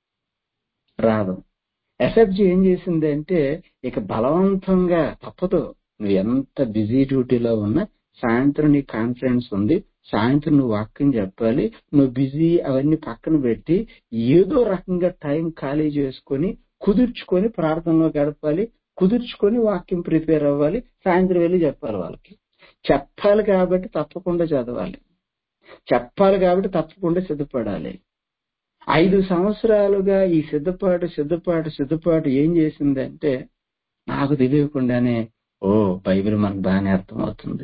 రాదు. ఎస్ఎఫ్జీ ఏం చేసింది అంటే ఇక బలవంతంగా తప్పదు. నువ్వు ఎంత బిజీ డ్యూటీలో ఉన్నా సాయంత్రం నీ కాన్ఫరెన్స్ ఉంది, సాయంత్రం నువ్వు వాక్యం చెప్పాలి, నువ్వు బిజీ అవన్నీ పక్కన పెట్టి ఏదో రకంగా టైం ఖాళీ చేసుకొని కుదుర్చుకొని ప్రార్థనలో గడపాలి, కుదుర్చుకొని వాక్యం ప్రిపేర్ అవ్వాలి, సాయంత్రం వెళ్ళి చెప్పాలి. వాళ్ళకి చెప్పాలి కాబట్టి తప్పకుండా చదవాలి, చెప్పాలి కాబట్టి తప్పకుండా సిద్ధపడాలి. ఐదు సంవత్సరాలుగా ఈ సిద్ధపాటు సిద్ధపాటు సిద్ధపాటు ఏం చేసిందంటే నాకు తెలియకుండానే ఓ బైబిల్ మనకు బాగానే అర్థమవుతుంది.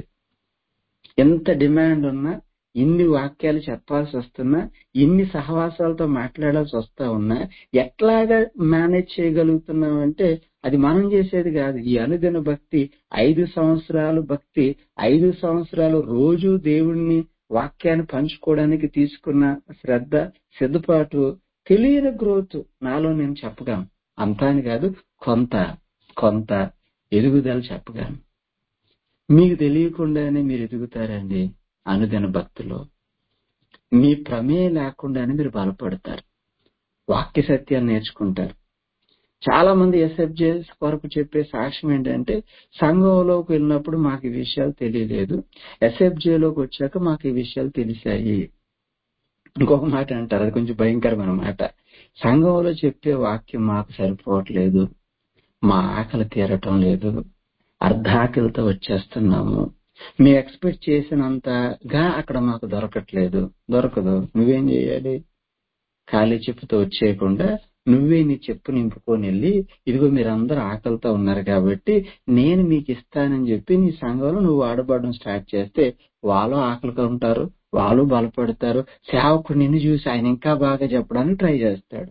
ఎంత డిమాండ్ ఉన్నా, ఇన్ని వాక్యాలు చెప్పాల్సి వస్తున్నా, ఇన్ని సహవాసాలతో మాట్లాడాల్సి వస్తా ఉన్నా ఎట్లాగా మేనేజ్ చేయగలుగుతున్నాం అంటే అది మనం చేసేది కాదు. ఈ అనుదిన భక్తి, ఐదు సంవత్సరాలు భక్తి, ఐదు సంవత్సరాలు రోజు దేవుణ్ణి వాక్యాన్ని పంచుకోవడానికి తీసుకున్న శ్రద్ధ, సిద్ధపాటు, తెలియని గ్రోత్ నాలో నేను చెప్పగాను. అంతా అని కాదు, కొంత కొంత ఎదుగుదల చెప్పగాను. మీకు తెలియకుండానే మీరు ఎదుగుతారండి. అనుదిన భక్తిలో మీ ప్రమేయం లేకుండానే మీరు బలపడతారు, వాక్య సత్యాలు నేర్చుకుంటారు. చాలా మంది ఎస్ఎఫ్జే కొరకు చెప్పే సాక్ష్యం ఏంటంటే సంఘంలోకి వెళ్ళినప్పుడు మాకు ఈ విషయాలు తెలియలేదు, ఎస్ఎఫ్జేలోకి వచ్చాక మాకు ఈ విషయాలు తెలిసాయి. ఇంకొక మాట అంటారు, అది కొంచెం భయంకరమైన మాట. సంఘంలో చెప్పే వాక్యం మాకు సరిపోవట్లేదు, మా ఆకలి తీరటం లేదు, అర్ధాకలితో వచ్చేస్తున్నాము, మీ ఎక్స్పెక్ట్ చేసినంతగా అక్కడ మాకు దొరకట్లేదు. దొరకదు. నువ్వేం చేయాలి? ఖాళీ చెప్పుతో వచ్చేయకుండా నువ్వే నీ చెప్పు నింపుకొని వెళ్ళి ఇదిగో మీరందరూ ఆకలితో ఉన్నారు కాబట్టి నేను మీకు ఇస్తానని చెప్పి నీ సంఘంలో నువ్వు ఆడబడడం స్టార్ట్ చేస్తే వాళ్ళు ఆకలిగా ఉంటారు, వాళ్ళు బలపడతారు. సేవకుడు నిన్ను చూసి ఆయన ఇంకా బాగా చెప్పడానికి ట్రై చేస్తాడు.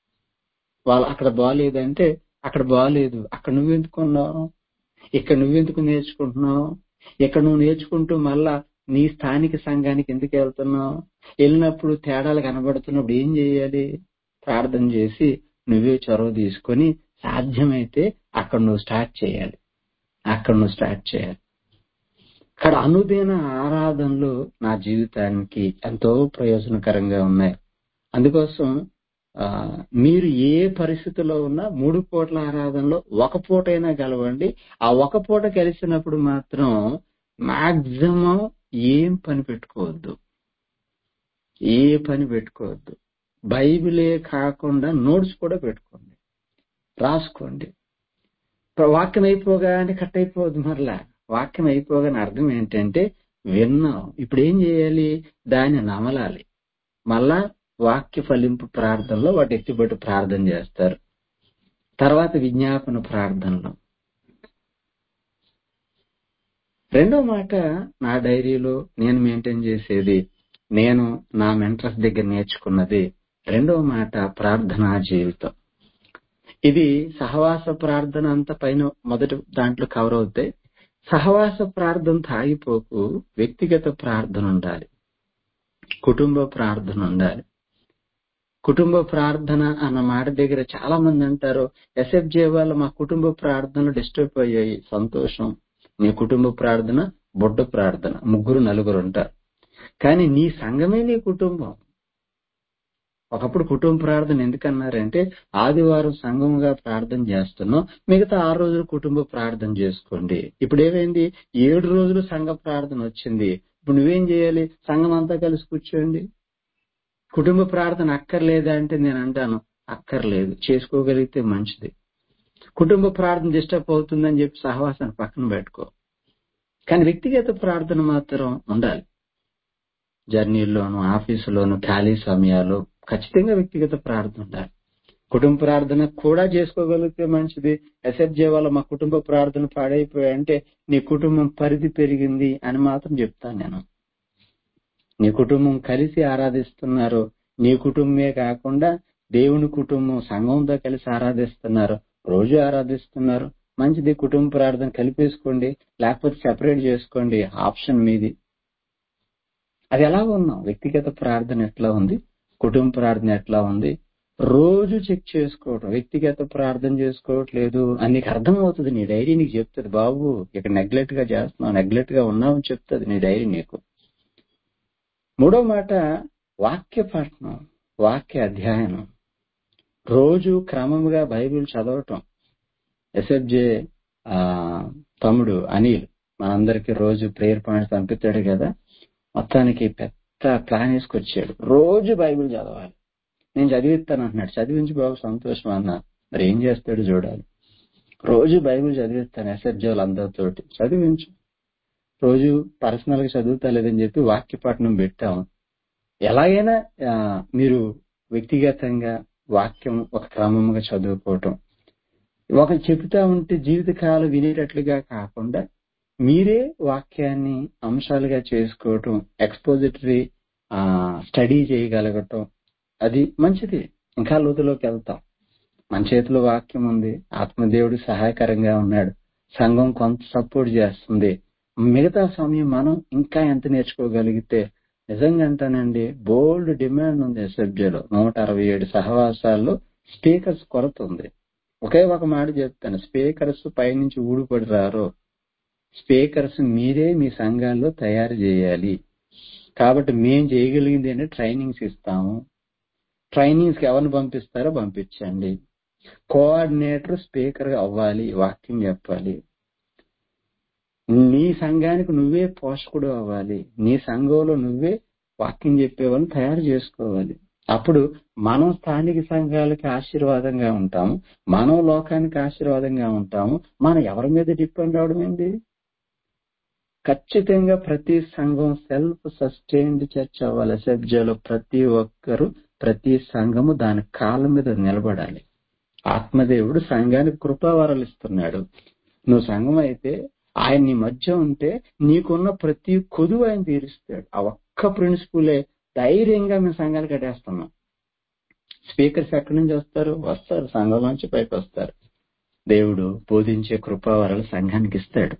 వాళ్ళు అక్కడ బాగాలేదంటే అక్కడ బాగాలేదు, అక్కడ నువ్వెందుకున్నావు, ఇక్కడ నువ్వెందుకు నేర్చుకుంటున్నావు, ఇక్కడ నువ్వు నేర్చుకుంటూ మళ్ళా నీ స్థానిక సంఘానికి ఎందుకు వెళ్తున్నావు? వెళ్ళినప్పుడు తేడాలు కనబడుతున్నప్పుడు ఏం చేయాలి? ప్రార్థన చేసి నువ్వే చొరవ తీసుకొని సాధ్యమైతే అక్కడ నువ్వు స్టార్ట్ చేయాలి, అక్కడ నువ్వు స్టార్ట్ చేయాలి. అక్కడ అనుదిన ఆరాధనలు నా జీవితానికి ఎంతో ప్రయోజనకరంగా ఉన్నాయి. అందుకోసం ఆ మీరు ఏ పరిస్థితిలో ఉన్నా మూడు పూటల ఆరాధనలో ఒక పూటైనా కలవండి. ఆ ఒక పూట కలిసినప్పుడు మాత్రం మాక్సిమం ఏం పని పెట్టుకోవద్దు. ఏ పని పెట్టుకోవద్దు. బైబిలే కాకుండా నోట్స్ కూడా పెట్టుకోండి, రాసుకోండి. వాక్యం అయిపోగానే కట్ అయిపోవద్దు. మరలా వాక్యం అయిపోగానే అర్థం ఏంటంటే విన్నాం, ఇప్పుడు ఏం చేయాలి? దాన్ని నమలాలి. మళ్ళా వాక్య ఫలింపు ప్రార్థనలో వాటి ఎత్తిబట్టి ప్రార్థన చేస్తారు. తర్వాత విజ్ఞాపన ప్రార్థనలో. రెండో మాట, నా డైరీలో నేను మెయింటైన్ చేసేది, నేను నా మెంటర్స్ దగ్గర నేర్చుకున్నది. రెండో మాట ప్రార్థనా జీవితం. ఇది సహవాస ప్రార్థన అంతా పైన మొదటి దాంట్లో కవర్ అవుతాయి. సహవాస ప్రార్థన తాగిపోకు, వ్యక్తిగత ప్రార్థన ఉండాలి, కుటుంబ ప్రార్థన ఉండాలి. కుటుంబ ప్రార్థన అన్న మాట దగ్గర చాలా మంది అంటారు, ఎస్ఎఫ్జే వాళ్ళు మా కుటుంబ ప్రార్థనలు డిస్టర్బ్ అయ్యాయి. సంతోషం, నీ కుటుంబ ప్రార్థన బుడ్డ ప్రార్థన, ముగ్గురు నలుగురు ఉంటారు. కానీ నీ సంఘమే నీ కుటుంబం. ఒకప్పుడు కుటుంబ ప్రార్థన ఎందుకన్నారంటే, ఆదివారం సంఘంగా ప్రార్థన చేస్తున్నాం, మిగతా ఆరు రోజులు కుటుంబ ప్రార్థన చేసుకోండి. ఇప్పుడు ఏమైంది? ఏడు రోజులు సంఘ ప్రార్థన వచ్చింది. ఇప్పుడు నువ్వేం చేయాలి? సంఘం అంతా కలిసి కూర్చోండి. కుటుంబ ప్రార్థన అక్కర్లేదా అంటే నేను అంటాను అక్కర్లేదు, చేసుకోగలిగితే మంచిది. కుటుంబ ప్రార్థన డిస్టర్బ్ అవుతుందని చెప్పి సహవాసాన్ని పక్కన పెట్టుకో. కానీ వ్యక్తిగత ప్రార్థన మాత్రం ఉండాలి. జర్నీల్లోను, ఆఫీసులోను, ఖాళీ సమయాలు ఖచ్చితంగా వ్యక్తిగత ప్రార్థన ఉండాలి. కుటుంబ ప్రార్థన కూడా చేసుకోగలిగితే మంచిది. ఎస్ఎఫ్జే వల్ల మా కుటుంబ ప్రార్థన పాడైపోయాయంటే నీ కుటుంబం పరిధి పెరిగింది అని మాత్రం చెప్తాను నేను. నీ కుటుంబం కలిసి ఆరాధిస్తున్నారు, నీ కుటుంబమే కాకుండా దేవుని కుటుంబం సంఘంతో కలిసి ఆరాధిస్తున్నారు, రోజు ఆరాధిస్తున్నారు, మంచిది. కుటుంబ ప్రార్థన కలిపేసుకోండి, లేకపోతే సెపరేట్ చేసుకోండి, ఆప్షన్ మీది. అది ఎలా ఉన్నాం? వ్యక్తిగత ప్రార్థన ఎట్లా ఉంది, కుటుంబ ప్రార్థన ఎట్లా ఉంది, రోజు చెక్ చేసుకోవడం. వ్యక్తిగత ప్రార్థన చేసుకోవట్లేదు అని నీకు అర్థమవుతుంది. నీ డైరీ నీకు చెప్తుంది, బాబు ఇక్కడ నెగ్లెక్ట్ గా చేస్తున్నావు, నెగ్లెక్ట్ గా ఉన్నావు అని చెప్తుంది నీ డైరీ నీకు. మూడో మాట, వాక్య పఠనం, వాక్య అధ్యయనం. రోజు క్రమంగా బైబిల్ చదవటం. ఎస్ఎఫ్జే ఆ తమ్ముడు అనిల్ మనందరికి రోజు ప్రేయర్ పాయింట్స్ పంపిస్తాడు కదా, మొత్తానికి పెద్ద ప్లాన్ వేసుకొచ్చాడు. రోజు బైబిల్ చదవాలి, నేను చదివిస్తాను అంటున్నాడు. చదివించి బాబు సంతోషం అన్నా, మరి ఏం చేస్తాడు చూడాలి. రోజు బైబిల్ చదివిస్తాను ఎస్ఎఫ్జే వాళ్ళందరితోటి, చదివించు. రోజు పర్సనల్ గా చదువుతా లేదని చెప్పి వాక్య పఠనం పెట్టాము. ఎలాగైనా మీరు వ్యక్తిగతంగా వాక్యం ఒక క్రమంగా చదువుకోవటం, ఒకరు చెబుతా ఉంటే జీవితకాలం వినేటట్లుగా కాకుండా మీరే వాక్యాన్ని అంశాలుగా చేసుకోవటం, ఎక్స్పోజిటరీ స్టడీ చేయగలగటం, అది మంచిది. ఇంకా లోతులోకి వెళ్తాం. మన చేతిలో వాక్యం ఉంది, ఆత్మదేవుడు సహాయకరంగా ఉన్నాడు, సంఘం కొంత సపోర్ట్ చేస్తుంది. మిగతా సమయం మనం ఇంకా ఎంత నేర్చుకోగలిగితే, నిజంగా అంటానండి బోల్డ్ డిమాండ్ ఉంది ఎస్ఎఫ్జేలో. నూట అరవై ఏడు సహవాసాల్లో స్పీకర్స్ కొరత ఉంది. ఒకే ఒక మాట చెప్తాను, స్పీకర్స్ పైనుంచి ఊడిపడి రారు. స్పీకర్స్ మీరే మీ సంఘాల్లో తయారు చేయాలి. కాబట్టి మేం చేయగలిగింది అంటే ట్రైనింగ్స్ ఇస్తాము. ట్రైనింగ్స్ కి ఎవరిని పంపిస్తారో పంపించండి. కోఆర్డినేటర్ స్పీకర్ అవ్వాలి, వాక్యం చెప్పాలి. నీ సంఘానికి నువ్వే పోషకుడు అవ్వాలి, నీ సంఘంలో నువ్వే వాక్యం చెప్పేవాళ్ళని తయారు చేసుకోవాలి. అప్పుడు మనం స్థానిక సంఘాలకి ఆశీర్వాదంగా ఉంటాము, మనం లోకానికి ఆశీర్వాదంగా ఉంటాము. మనం ఎవరి మీద డిపెండ్ అవడం ఏంటి? ఖచ్చితంగా ప్రతి సంఘం సెల్ఫ్ సస్టైన్డ్ చర్చ్ అవ్వాలి. ఎస్ఎఫ్జేలో ప్రతి ఒక్కరు, ప్రతి సంఘము దాని కాళ్ళ మీద నిలబడాలి. ఆత్మదేవుడు సంఘానికి కృపావరాలు ఇస్తున్నాడు. నువ్వు సంఘం అయితే ఆయన నీ మధ్య ఉంటే నీకున్న ప్రతి కొదువు ఆయన తీరుస్తాడు. ఆ ఒక్క ప్రిన్సిపులే ధైర్యంగా మేము సంఘాలు కట్టేస్తున్నాం. స్పీకర్స్ ఎక్కడి నుంచి వస్తారు? వస్తారు, సంఘంలోంచి పైకి వస్తారు. దేవుడు బోధించే కృపావరాలు సంఘానికి ఇస్తాడు.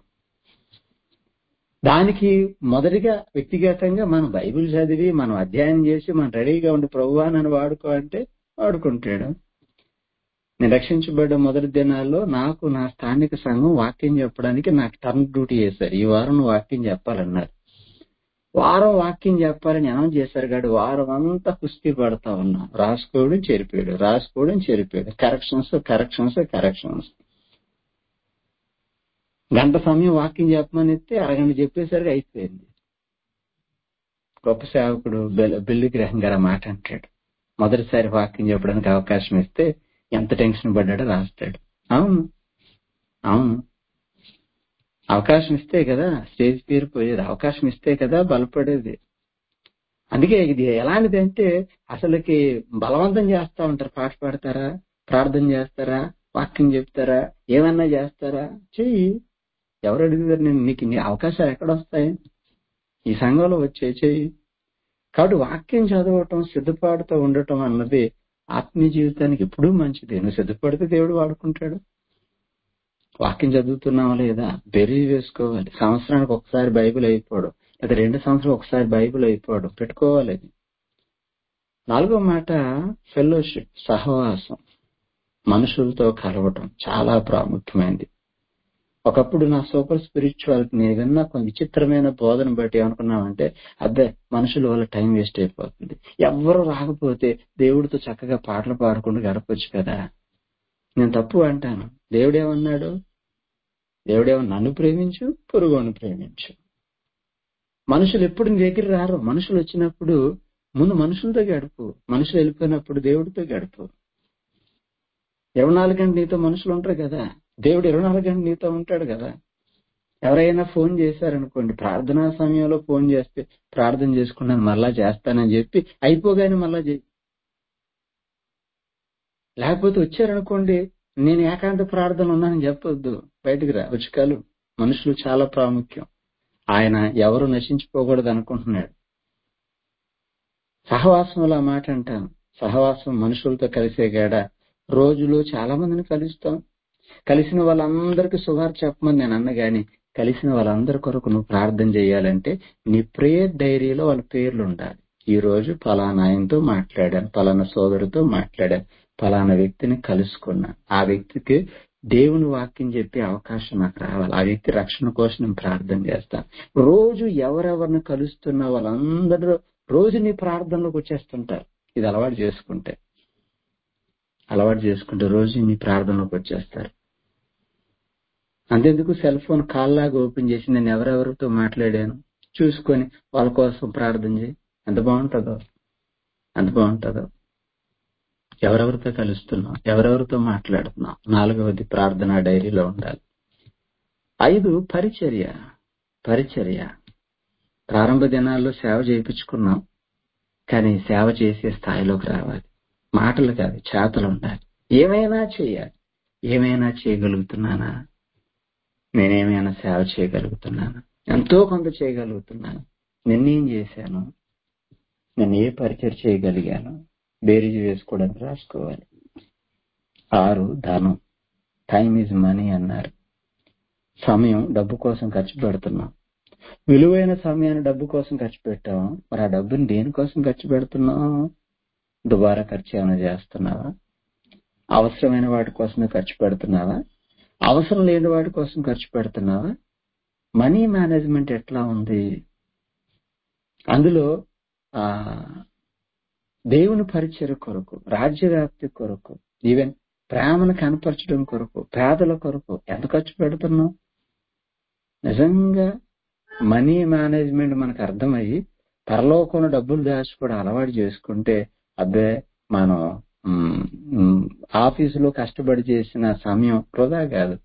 దానికి మొదటిగా వ్యక్తిగతంగా మనం బైబిల్ చదివి మనం అధ్యయనం చేసి మనం రెడీగా ఉండి ప్రభువా నన్ను వాడుకో అంటే వాడుకుంటాడు. నేను రక్షించబడ్డ మొదటి దినాల్లో నాకు నా స్థానిక సంఘం వాక్యం చెప్పడానికి నాకు టర్న్ డ్యూటీ చేశారు. ఈ వారం నువ్వు వాక్యం చెప్పాలన్నారు. వారం వాక్యం చెప్పాలని అనౌన్స్ చేశారు కాదు, వారం అంతా కుస్తీ పడతా ఉన్నా. రాసుకోవడం చెరిపాడు, రాసుకోవడం చెరిపాడు, కరెక్షన్స్ కరెక్షన్స్ కరెక్షన్స్. గంట సమయం వాక్యం చెప్పమని ఇస్తే అరగంట చెప్పేసరికి అయిపోయింది. గొప్ప సేవకుడు బిల్- బిల్లి గ్రహం గారు ఆ మాట అంటాడు. మొదటిసారి వాక్యం చెప్పడానికి అవకాశం ఇస్తే ఎంత టెన్షన్ పడ్డాడో రాస్తాడు. అవును అవును అవకాశం ఇస్తే కదా స్టేజ్ పేరు పోయేది, అవకాశం ఇస్తే కదా బలపడేది. అందుకే ఇది ఎలాంటిది అంటే అసలుకి బలవంతం చేస్తా ఉంటారు. పాట పాడతారా, ప్రార్థన చేస్తారా, వాక్యం చెప్తారా, ఏమన్నా చేస్తారా, చెయ్యి. ఎవరు అడుగుతారు నేను? నీకు నీ అవకాశాలు ఎక్కడ వస్తాయి? ఈ సంఘంలో వచ్చే చెయ్యి. కాబట్టి వాక్యం చదవటం, సిద్ధపాటుతో ఉండటం అన్నది ఆత్మీయ జీవితానికి ఎప్పుడూ మంచిది. నువ్వు సిద్ధపడితే దేవుడు వాడుకుంటాడు. వాక్యం చదువుతున్నావా లేదా బెరీ వేసుకోవాలి. సంవత్సరానికి ఒకసారి బైబిల్ అయిపోవడం, లేదా రెండు సంవత్సరాలు ఒకసారి బైబిల్ అయిపోవడం పెట్టుకోవాలి. అది నాలుగో మాట ఫెలోషిప్, సహవాసం, మనుషులతో కలవటం చాలా ప్రాముఖ్యమైనది. ఒకప్పుడు నా సూపర్ స్పిరిచువాలిటీ నేను విన్న కొన్ని విచిత్రమైన బోధన బట్టి ఏమనుకున్నామంటే, అబ్బే మనుషుల వల్ల టైం వేస్ట్ అయిపోతుంది, ఎవ్వరు రాకపోతే దేవుడితో చక్కగా పాటలు పాడుకుంటూ గడపొచ్చు కదా. నేను తప్పు అంటాను. దేవుడేమన్నాడు? దేవుడేమో నన్ను ప్రేమించు, పొరుగుని ప్రేమించు. మనుషులు ఎప్పుడు నీ దగ్గర రారు. మనుషులు వచ్చినప్పుడు ముందు మనుషులతో గడుపు, మనుషులు వెళ్ళిపోయినప్పుడు దేవుడితో గడుపు. ఇరవై నాలుగు గంటలు నీతో మనుషులు ఉంటారు కదా, దేవుడు ఇరవై నాలుగు గంటలు నీతో ఉంటాడు కదా. ఎవరైనా ఫోన్ చేశారనుకోండి, ప్రార్థనా సమయంలో ఫోన్ చేస్తే ప్రార్థన చేసుకున్నాను మళ్ళా చేస్తానని చెప్పి అయిపోగానే మళ్ళా చేయి. లేకపోతే వచ్చారనుకోండి, నేను ఏకాంత ప్రార్థన ఉన్నానని చెప్పొద్దు, బయటికి రా, వచ్చి కలు. మనుషులు చాలా ప్రాముఖ్యం. ఆయన ఎవరు నశించిపోకూడదు అనుకుంటున్నాడు. సహవాసంలో ఆ మాట అంటాను. సహవాసం మనుషులతో కలిసే గాడ రోజులో చాలా మందిని కలుస్తాం. కలిసిన వాళ్ళందరికీ సువార్త చెప్పమని నేను అన్న గాని, కలిసిన వాళ్ళందరి కొరకు నువ్వు ప్రార్థన చేయాలంటే నీ ప్రేయర్ డైరీలో వాళ్ళ పేర్లు ఉండాలి. ఈ రోజు పలానా ఆయనతో మాట్లాడాను, పలానా సోదరుతో మాట్లాడాను, పలానా వ్యక్తిని కలుసుకున్నాను. ఆ వ్యక్తికి దేవుని వాక్యం చెప్పే అవకాశం నాకు రావాలి. ఆ వ్యక్తి రక్షణ కోసం నేను ప్రార్థన చేస్తాను. రోజు ఎవరెవరిని కలుస్తున్న వాళ్ళందరూ రోజు నీ ప్రార్థనలోకి వచ్చేస్తుంటారు. ఇది అలవాటు చేసుకుంటే అలవాటు చేసుకుంటే రోజు నీ ప్రార్థనలోకి వచ్చేస్తారు. అంతెందుకు, సెల్ ఫోన్ కాల్లాగా ఓపెన్ చేసి నేను ఎవరెవరితో మాట్లాడాను చూసుకొని వాళ్ళ కోసం ప్రార్థన చేయి. ఎంత బాగుంటుందో ఎంత బాగుంటుందో ఎవరెవరితో కలుస్తున్నాం, ఎవరెవరితో మాట్లాడుతున్నాం. నాలుగవది ప్రార్థన డైరీలో ఉండాలి. ఐదు పరిచర్య. పరిచర్య ప్రారంభ దినాల్లో సేవ చేయించుకున్నాం, కానీ సేవ చేసే స్థాయిలోకి రావాలి. మాటలు కాదు, చేతలు ఉండాలి. ఏమైనా చేయాలి. ఏమైనా చేయగలుగుతున్నానా? నేనేమైనా సేవ చేయగలుగుతున్నాను? ఎంతో కొంత చేయగలుగుతున్నాను. నిన్నేం చేశాను? నేను ఏ పరిచయం చేయగలిగాను? బేరీజు వేసుకోవడానికి రాసుకోవాలి. ఆరు ధనం. టైం ఈజ్ మనీ అన్నారు. సమయం డబ్బు కోసం ఖర్చు పెడుతున్నాం. విలువైన సమయాన్ని డబ్బు కోసం ఖర్చు పెట్టాం. మరి ఆ డబ్బుని దేనికోసం ఖర్చు పెడుతున్నాం? దుబారా ఖర్చు ఏమైనా చేస్తున్నావా? అవసరమైన వాటి కోసమే ఖర్చు పెడుతున్నావా? అవసరం లేని వాటి కోసం ఖర్చు పెడుతున్నావా? మనీ మేనేజ్మెంట్ ఎట్లా ఉంది? అందులో ఆ దేవుని పరిచర్య కొరకు, రాజ్యవ్యాప్తి కొరకు, ఈవెన్ ప్రేమను కనపరచడం కొరకు, పేదల కొరకు ఎంత ఖర్చు పెడుతున్నాం? నిజంగా మనీ మేనేజ్మెంట్ మనకు అర్థమయ్యి పరలోకంలో డబ్బులు దాచుకోవడం అలవాటు చేసుకుంటే, అబ్బే మనం ఆఫీసులో కష్టపడి చేసిన సమయం వృధా కాదు.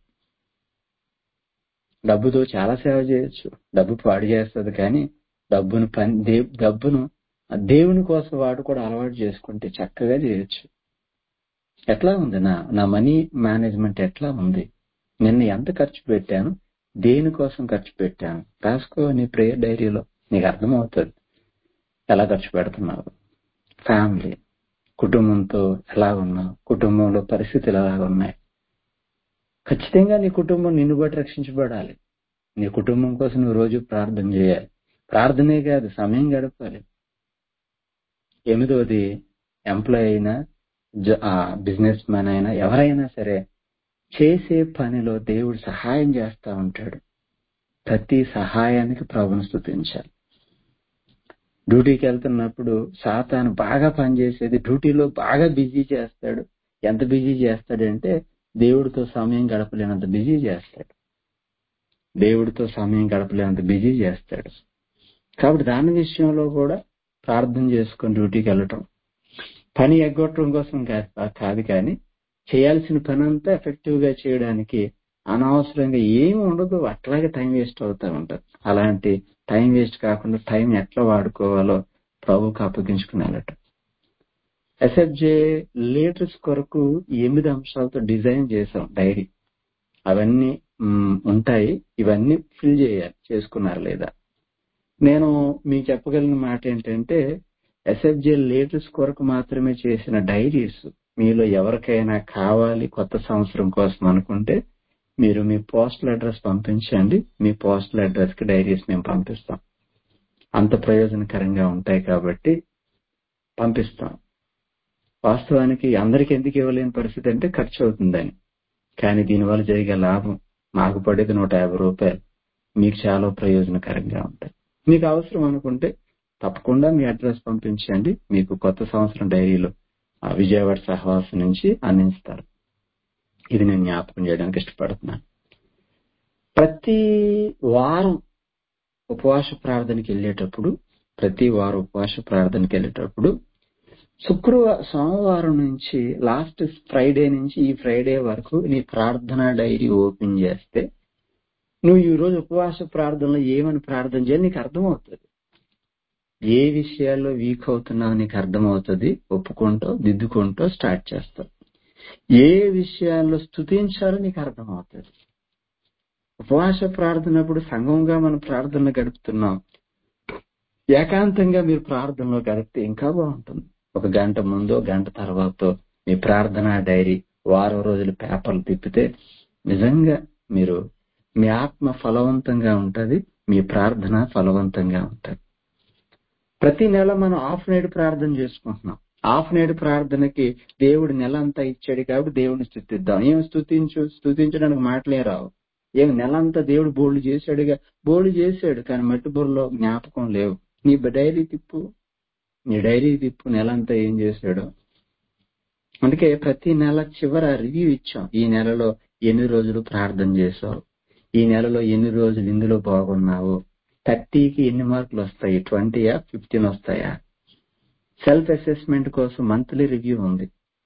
డబ్బుతో చాలా సేవ చేయొచ్చు. డబ్బు పాడు చేస్తుంది, కానీ డబ్బును పని దే- డబ్బును దేవుని కోసం వాడు కూడా అలవాటు చేసుకుంటే చక్కగా చేయొచ్చు. ఎట్లా ఉంది నా నా మనీ మేనేజ్మెంట్ ఎట్లా ఉంది? నిన్న ఎంత ఖర్చు పెట్టాను, దేనికోసం ఖర్చు పెట్టాను? రాసుకో నీ ప్రేయర్ డైరీలో, నీకు అర్థమవుతుంది ఎలా ఖర్చు పెడుతున్నావు. ఫ్యామిలీ, కుటుంబంతో ఎలా ఉన్నావు? కుటుంబంలో పరిస్థితులు ఎలా ఉన్నాయి? ఖచ్చితంగా నీ కుటుంబం నిన్ను బట్టి రక్షించబడాలి. నీ కుటుంబం కోసం నువ్వు రోజు ప్రార్థన చేయాలి. ప్రార్థనే కాదు, సమయం గడపాలి. ఎనిమిదవది, ఎంప్లాయ్ అయినా బిజినెస్ మ్యాన్ అయినా ఎవరైనా సరే చేసే పనిలో దేవుడు సహాయం చేస్తా ఉంటాడు. ప్రతి సహాయానికి ప్రభువును స్తుతించాలి. డ్యూటీకి వెళ్తున్నప్పుడు సాతాను బాగా పనిచేసేది, డ్యూటీలో బాగా బిజీ చేస్తాడు. ఎంత బిజీ చేస్తాడంటే దేవుడితో సమయం గడపలేనంత బిజీ చేస్తాడు. దేవుడితో సమయం గడపలేనంత బిజీ చేస్తాడు. కాబట్టి దాని విషయంలో కూడా ప్రార్థన చేసుకొని డ్యూటీకి వెళ్ళటం పని ఎగ్గొట్టడం కోసం కా- కాదు కానీ చేయాల్సిన పని అంతా ఎఫెక్టివ్ గా చేయడానికి అనవసరంగా ఏమి ఉండదు, అట్లాగే టైం వేస్ట్ అవుతా ఉంటది. అలాంటి టైం వేస్ట్ కాకుండా టైం ఎట్లా వాడుకోవాలో ప్రభువుకు అప్పగించుకుని వెళ్ళటం. ఎస్ఎఫ్జే లీడర్స్ కొరకు ఎనిమిది అంశాలతో డిజైన్ చేసాం డైరీ. అవన్నీ మ్, ఉంటాయి. ఇవన్నీ ఫిల్ చేయాలి. చేసుకున్నారు లేదా? నేను మీకు చెప్పగలిగిన మాట ఏంటంటే ఎస్ఎఫ్జే లీడర్స్ కొరకు మాత్రమే చేసిన డైరీస్ మీలో ఎవరికైనా కావాలి కొత్త సంవత్సరం కోసం అనుకుంటే మీరు మీ పోస్టల్ అడ్రస్ పంపించండి. మీ పోస్టల్ అడ్రస్ కి డైరీస్ మేము పంపిస్తాం. అంత ప్రయోజనకరంగా ఉంటాయి కాబట్టి పంపిస్తాం. వాస్తవానికి అందరికి ఎందుకు ఇవ్వలేని పరిస్థితి అంటే ఖర్చు అవుతుందని. కానీ దీనివల్ల జరిగే లాభం మాకు పడేది నూట యాభై రూపాయలు, మీకు చాలా ప్రయోజనకరంగా ఉంటాయి. మీకు అవసరం అనుకుంటే తప్పకుండా మీ అడ్రస్ పంపించండి. మీకు కొత్త సంవత్సరం డైరీలో ఆ విజయవాడ సహవాసం నుంచి అందిస్తారు. ఇది నేను జ్ఞాపకం చేయడానికి ఇష్టపడుతున్నాను. ప్రతి వారం ఉపవాస ప్రార్థనకి వెళ్ళేటప్పుడు ప్రతి వారం ఉపవాస ప్రార్థనకి వెళ్ళేటప్పుడు శుక్రవారం సోమవారం నుంచి లాస్ట్ ఫ్రైడే నుంచి ఈ ఫ్రైడే వరకు నీ ప్రార్థన డైరీ ఓపెన్ చేస్తే నువ్వు ఈ రోజు ఉపవాస ప్రార్థనలో ఏమని ప్రార్థన చేయాలి నీకు అర్థమవుతుంది. ఏ విషయాల్లో వీక్ అవుతున్నావు నీకు అర్థమవుతుంది. ఒప్పుకుంటూ దిద్దుకుంటూ స్టార్ట్ చేస్తావు. ఏ విషయాల్లో స్తుతించాలో నీకు అర్థమవుతుంది. ఉపవాస ప్రార్థనప్పుడు సంఘంగా మనం ప్రార్థన గడుపుతున్నాం. ఏకాంతంగా మీరు ప్రార్థనలో గడిపితే ఇంకా బాగుంటుంది. ఒక గంట ముందో గంట తర్వాత మీ ప్రార్థన డైరీ వారం రోజులు పేపర్లు తిప్పితే నిజంగా మీరు మీ ఆత్మ ఫలవంతంగా ఉంటది. మీ ప్రార్థన ఫలవంతంగా ఉంటది. ప్రతి నెల మనం హాఫ్ నైట్ ప్రార్థన చేసుకుంటున్నాం. హాఫ్ నైట్ ప్రార్థనకి దేవుడు నెల అంతా ఇచ్చాడు కాబట్టి దేవుడిని స్తుతిద్దాం. ఏం స్తుతించు స్తుతించడానికి మాటలే రావు. ఏం నెల అంతా దేవుడు బోల్డ్ చేశాడుగా, బోల్డ్ చేశాడు కానీ మట్టి బుర్రలో జ్ఞాపకం లేవు. నీ డైరీ తిప్పు, నీ డైరీ తిప్పు నెలంతా ఏం చేశాడు. అందుకే ప్రతి నెల చివర రివ్యూ ఇచ్చాం. ఈ నెలలో ఎన్ని రోజులు ప్రార్థన చేసావు, ఈ నెలలో ఎన్ని రోజులు ఇందులో బాగున్నావు, థర్టీకి ఎన్ని మార్కులు వస్తాయి, ట్వంటీయా ఫిఫ్టీన్ వస్తాయా. సెల్ఫ్ అసెస్మెంట్ కోసం మంత్లీ రివ్యూ ఉంది.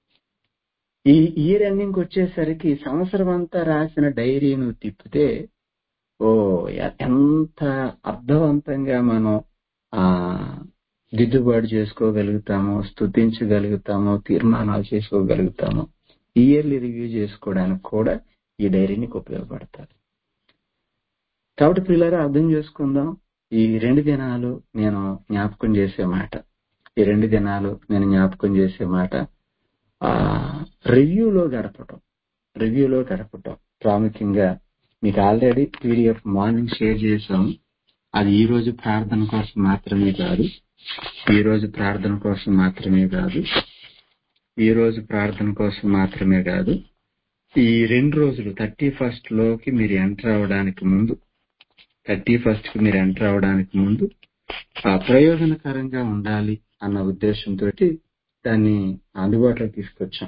ఈ ఇయర్ ఎండింగ్ వచ్చేసరికి సంవత్సరం అంతా రాసిన డైరీ నువ్వు తిప్పితే ఓ ఎంత అర్థవంతంగా మనం ఆ దిద్దుబాటు చేసుకోగలుగుతామో, స్తుతించగలుగుతామో, తీర్మానాలు చేసుకోగలుగుతామో. ఇయర్లీ రివ్యూ చేసుకోవడానికి కూడా ఈ డైరీ నీకు ఉపయోగపడతారు. కాబట్టి పిల్లలు అర్థం చేసుకుందాం. ఈ రెండు దినాలు నేను జ్ఞాపకం చేసే మాట ఈ రెండు దినాలు నేను జ్ఞాపకం చేసే మాట ఆ రివ్యూలో గడపటం రివ్యూలో గడపటం ప్రాముఖ్యంగా మీకు ఆల్రెడీ పీడిఎఫ్ మార్నింగ్ షేర్ చేశాం. అది ఈ రోజు ప్రార్థన కోసం మాత్రమే కాదు ఈ రోజు ప్రార్థన కోసం మాత్రమే కాదు ఈ రోజు ప్రార్థన కోసం మాత్రమే కాదు ఈ రెండు రోజులు థర్టీ ఫస్ట్ లోకి మీరు ఎంటర్ అవడానికి ముందు థర్టీ ఫస్ట్ కి మీరు ఎంటర్ అవడానికి ముందు ఆ ప్రయోజనకరంగా ఉండాలి అన్న ఉద్దేశంతో దాన్ని అందుబాటులోకి తీసుకొచ్చాం.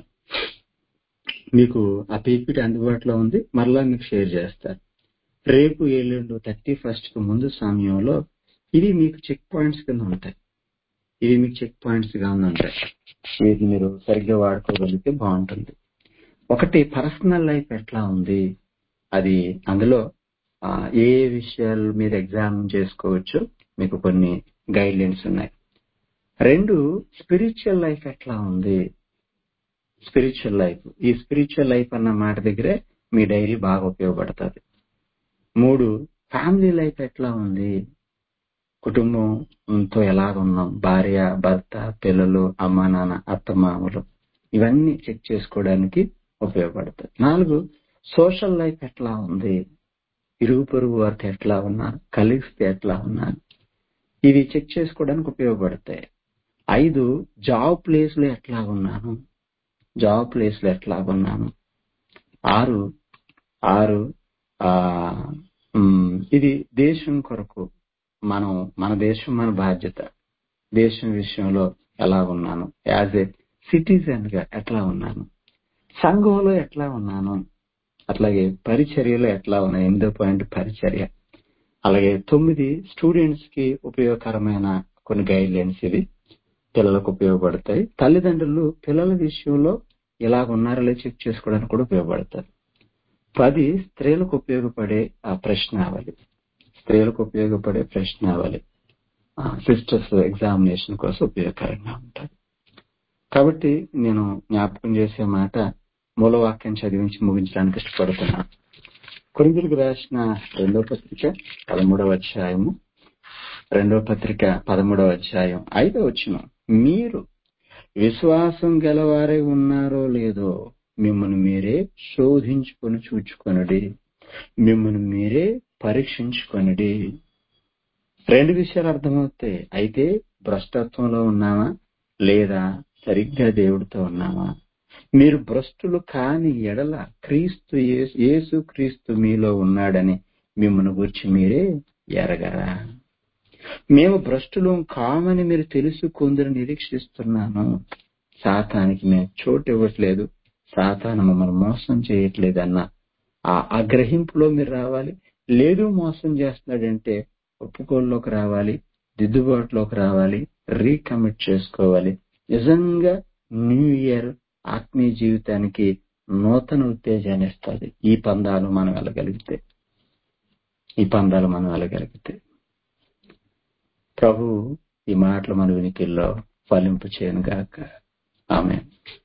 మీకు ఆ పీపీటీ అందుబాటులో ఉంది. మరలా మీకు షేర్ చేస్తారు. రేపు ఎల్లుండు థర్టీ ఫస్ట్ కి ముందు సమయంలో ఇవి మీకు చెక్ పాయింట్స్ కింద ఉంటాయి. ఇవి మీకు చెక్ పాయింట్స్ గా ఉంటాయి. ఇది మీరు సరిగ్గా వాడుకోగలిగితే బాగుంటుంది. ఒకటి పర్సనల్ లైఫ్ ఎట్లా ఉంది, అది అందులో ఏ ఏ విషయాలు మీరు ఎగ్జామ్ చేసుకోవచ్చు, మీకు కొన్ని గైడ్ లైన్స్ ఉన్నాయి. రెండు, స్పిరిచువల్ లైఫ్ ఎట్లా ఉంది. స్పిరిచువల్ లైఫ్ ఈ స్పిరిచువల్ లైఫ్ అన్న మాట దగ్గరే మీ డైరీ బాగా ఉపయోగపడుతుంది. మూడు, ఫ్యామిలీ లైఫ్ ఎట్లా ఉంది, కుటుంబంతో ఎలాగున్నాం, భార్య భర్త పిల్లలు అమ్మ నాన్న అత్త మామలు, ఇవన్నీ చెక్ చేసుకోవడానికి ఉపయోగపడుతుంది. నాలుగు, సోషల్ లైఫ్ ఎట్లా ఉంది, ఇరుగు పొరుగు వారితో ఎట్లా ఉన్నారు, కలీగ్స్ ఎట్లా ఉన్నారు, ఇవి చెక్ చేసుకోవడానికి ఉపయోగపడతాయి. ఐదు, జాబ్ ప్లేస్ లో ఎట్లా ఉన్నాను జాబ్ ప్లేస్ లో ఎట్లా ఉన్నాను ఆరు ఆరు ఆ ఇది దేశం కొరకు మనం మన దేశం మన బాధ్యత. దేశం విషయంలో ఎలా ఉన్నాను, యాజ్ ఏ సిటిజన్ గా ఎట్లా ఉన్నాను, సంఘంలో ఎట్లా ఉన్నాను, అట్లాగే పరిచర్యలో ఎట్లా ఉన్నాను. ఎనిమిదో పాయింట్ పరిచర్య. అలాగే తొమ్మిది స్టూడెంట్స్ కి ఉపయోగకరమైన కొన్ని గైడ్ లైన్స్ ఇవి పిల్లలకు ఉపయోగపడతాయి. తల్లిదండ్రులు పిల్లల విషయంలో ఇలాగ ఉన్నారో లేదో చెక్ చేసుకోవడానికి కూడా ఉపయోగపడతారు. పది స్త్రీలకు ఉపయోగపడే ఆ ప్రశ్నావళి స్త్రీలకు ఉపయోగపడే ప్రశ్నావళి సిస్టర్స్ ఎగ్జామినేషన్ కోసం ఉపయోగకరంగా ఉంటాయి. కాబట్టి నేను జ్ఞాపకం చేసే మాట మూలవాక్యం చదివించి ముగించడానికి ఇష్టపడుతున్నాను. కొరింథీయులకు రాసిన రెండో పత్రిక పదమూడవ అధ్యాయము రెండో పత్రిక పదమూడవ అధ్యాయం ఐదో వచనం, మీరు విశ్వాసం గలవారై ఉన్నారో లేదో మిమ్మల్ని మీరే శోధించుకొని చూచుకొనుడి, మిమ్మల్ని మీరే పరీక్షించుకొనుడి. రెండు విషయాలు అర్థమవుతాయి. అయితే భ్రష్టత్వంలో ఉన్నామా లేదా సరిగ్గా దేవుడితో ఉన్నామా? మీరు భ్రష్టులు కాని ఎడల క్రీస్తు యేసు యేసు క్రీస్తు మీలో ఉన్నాడని మిమ్మల్ని గురించి మీరే ఎరగరా? మేము భ్రష్టులు కామని మీరు తెలుసుకుందని నిరీక్షిస్తున్నాను. సాతానికి మేము చోటు ఇవ్వట్లేదు, సాతాను మమ్మల్ని మోసం చేయట్లేదన్న ఆ అగ్రహింపులో మీరు రావాలి. లేదు మోసం చేస్తున్నాడంటే ఒప్పుకోల్లోకి రావాలి, దిద్దుబాటులోకి రావాలి, రీకమిట్ చేసుకోవాలి. నిజంగా న్యూ ఇయర్ ఆత్మీయ జీవితానికి నూతన ఉత్తేజాన్ని ఇస్తుంది. ఈ పందాలు మనం వెళ్ళగలిగితే ఈ పందాలు మనం వెళ్ళగలిగితే ప్రభు ఈ మాటలు మన వినికిల్లో ఫలింపు చేయను గాక. ఆమేన్.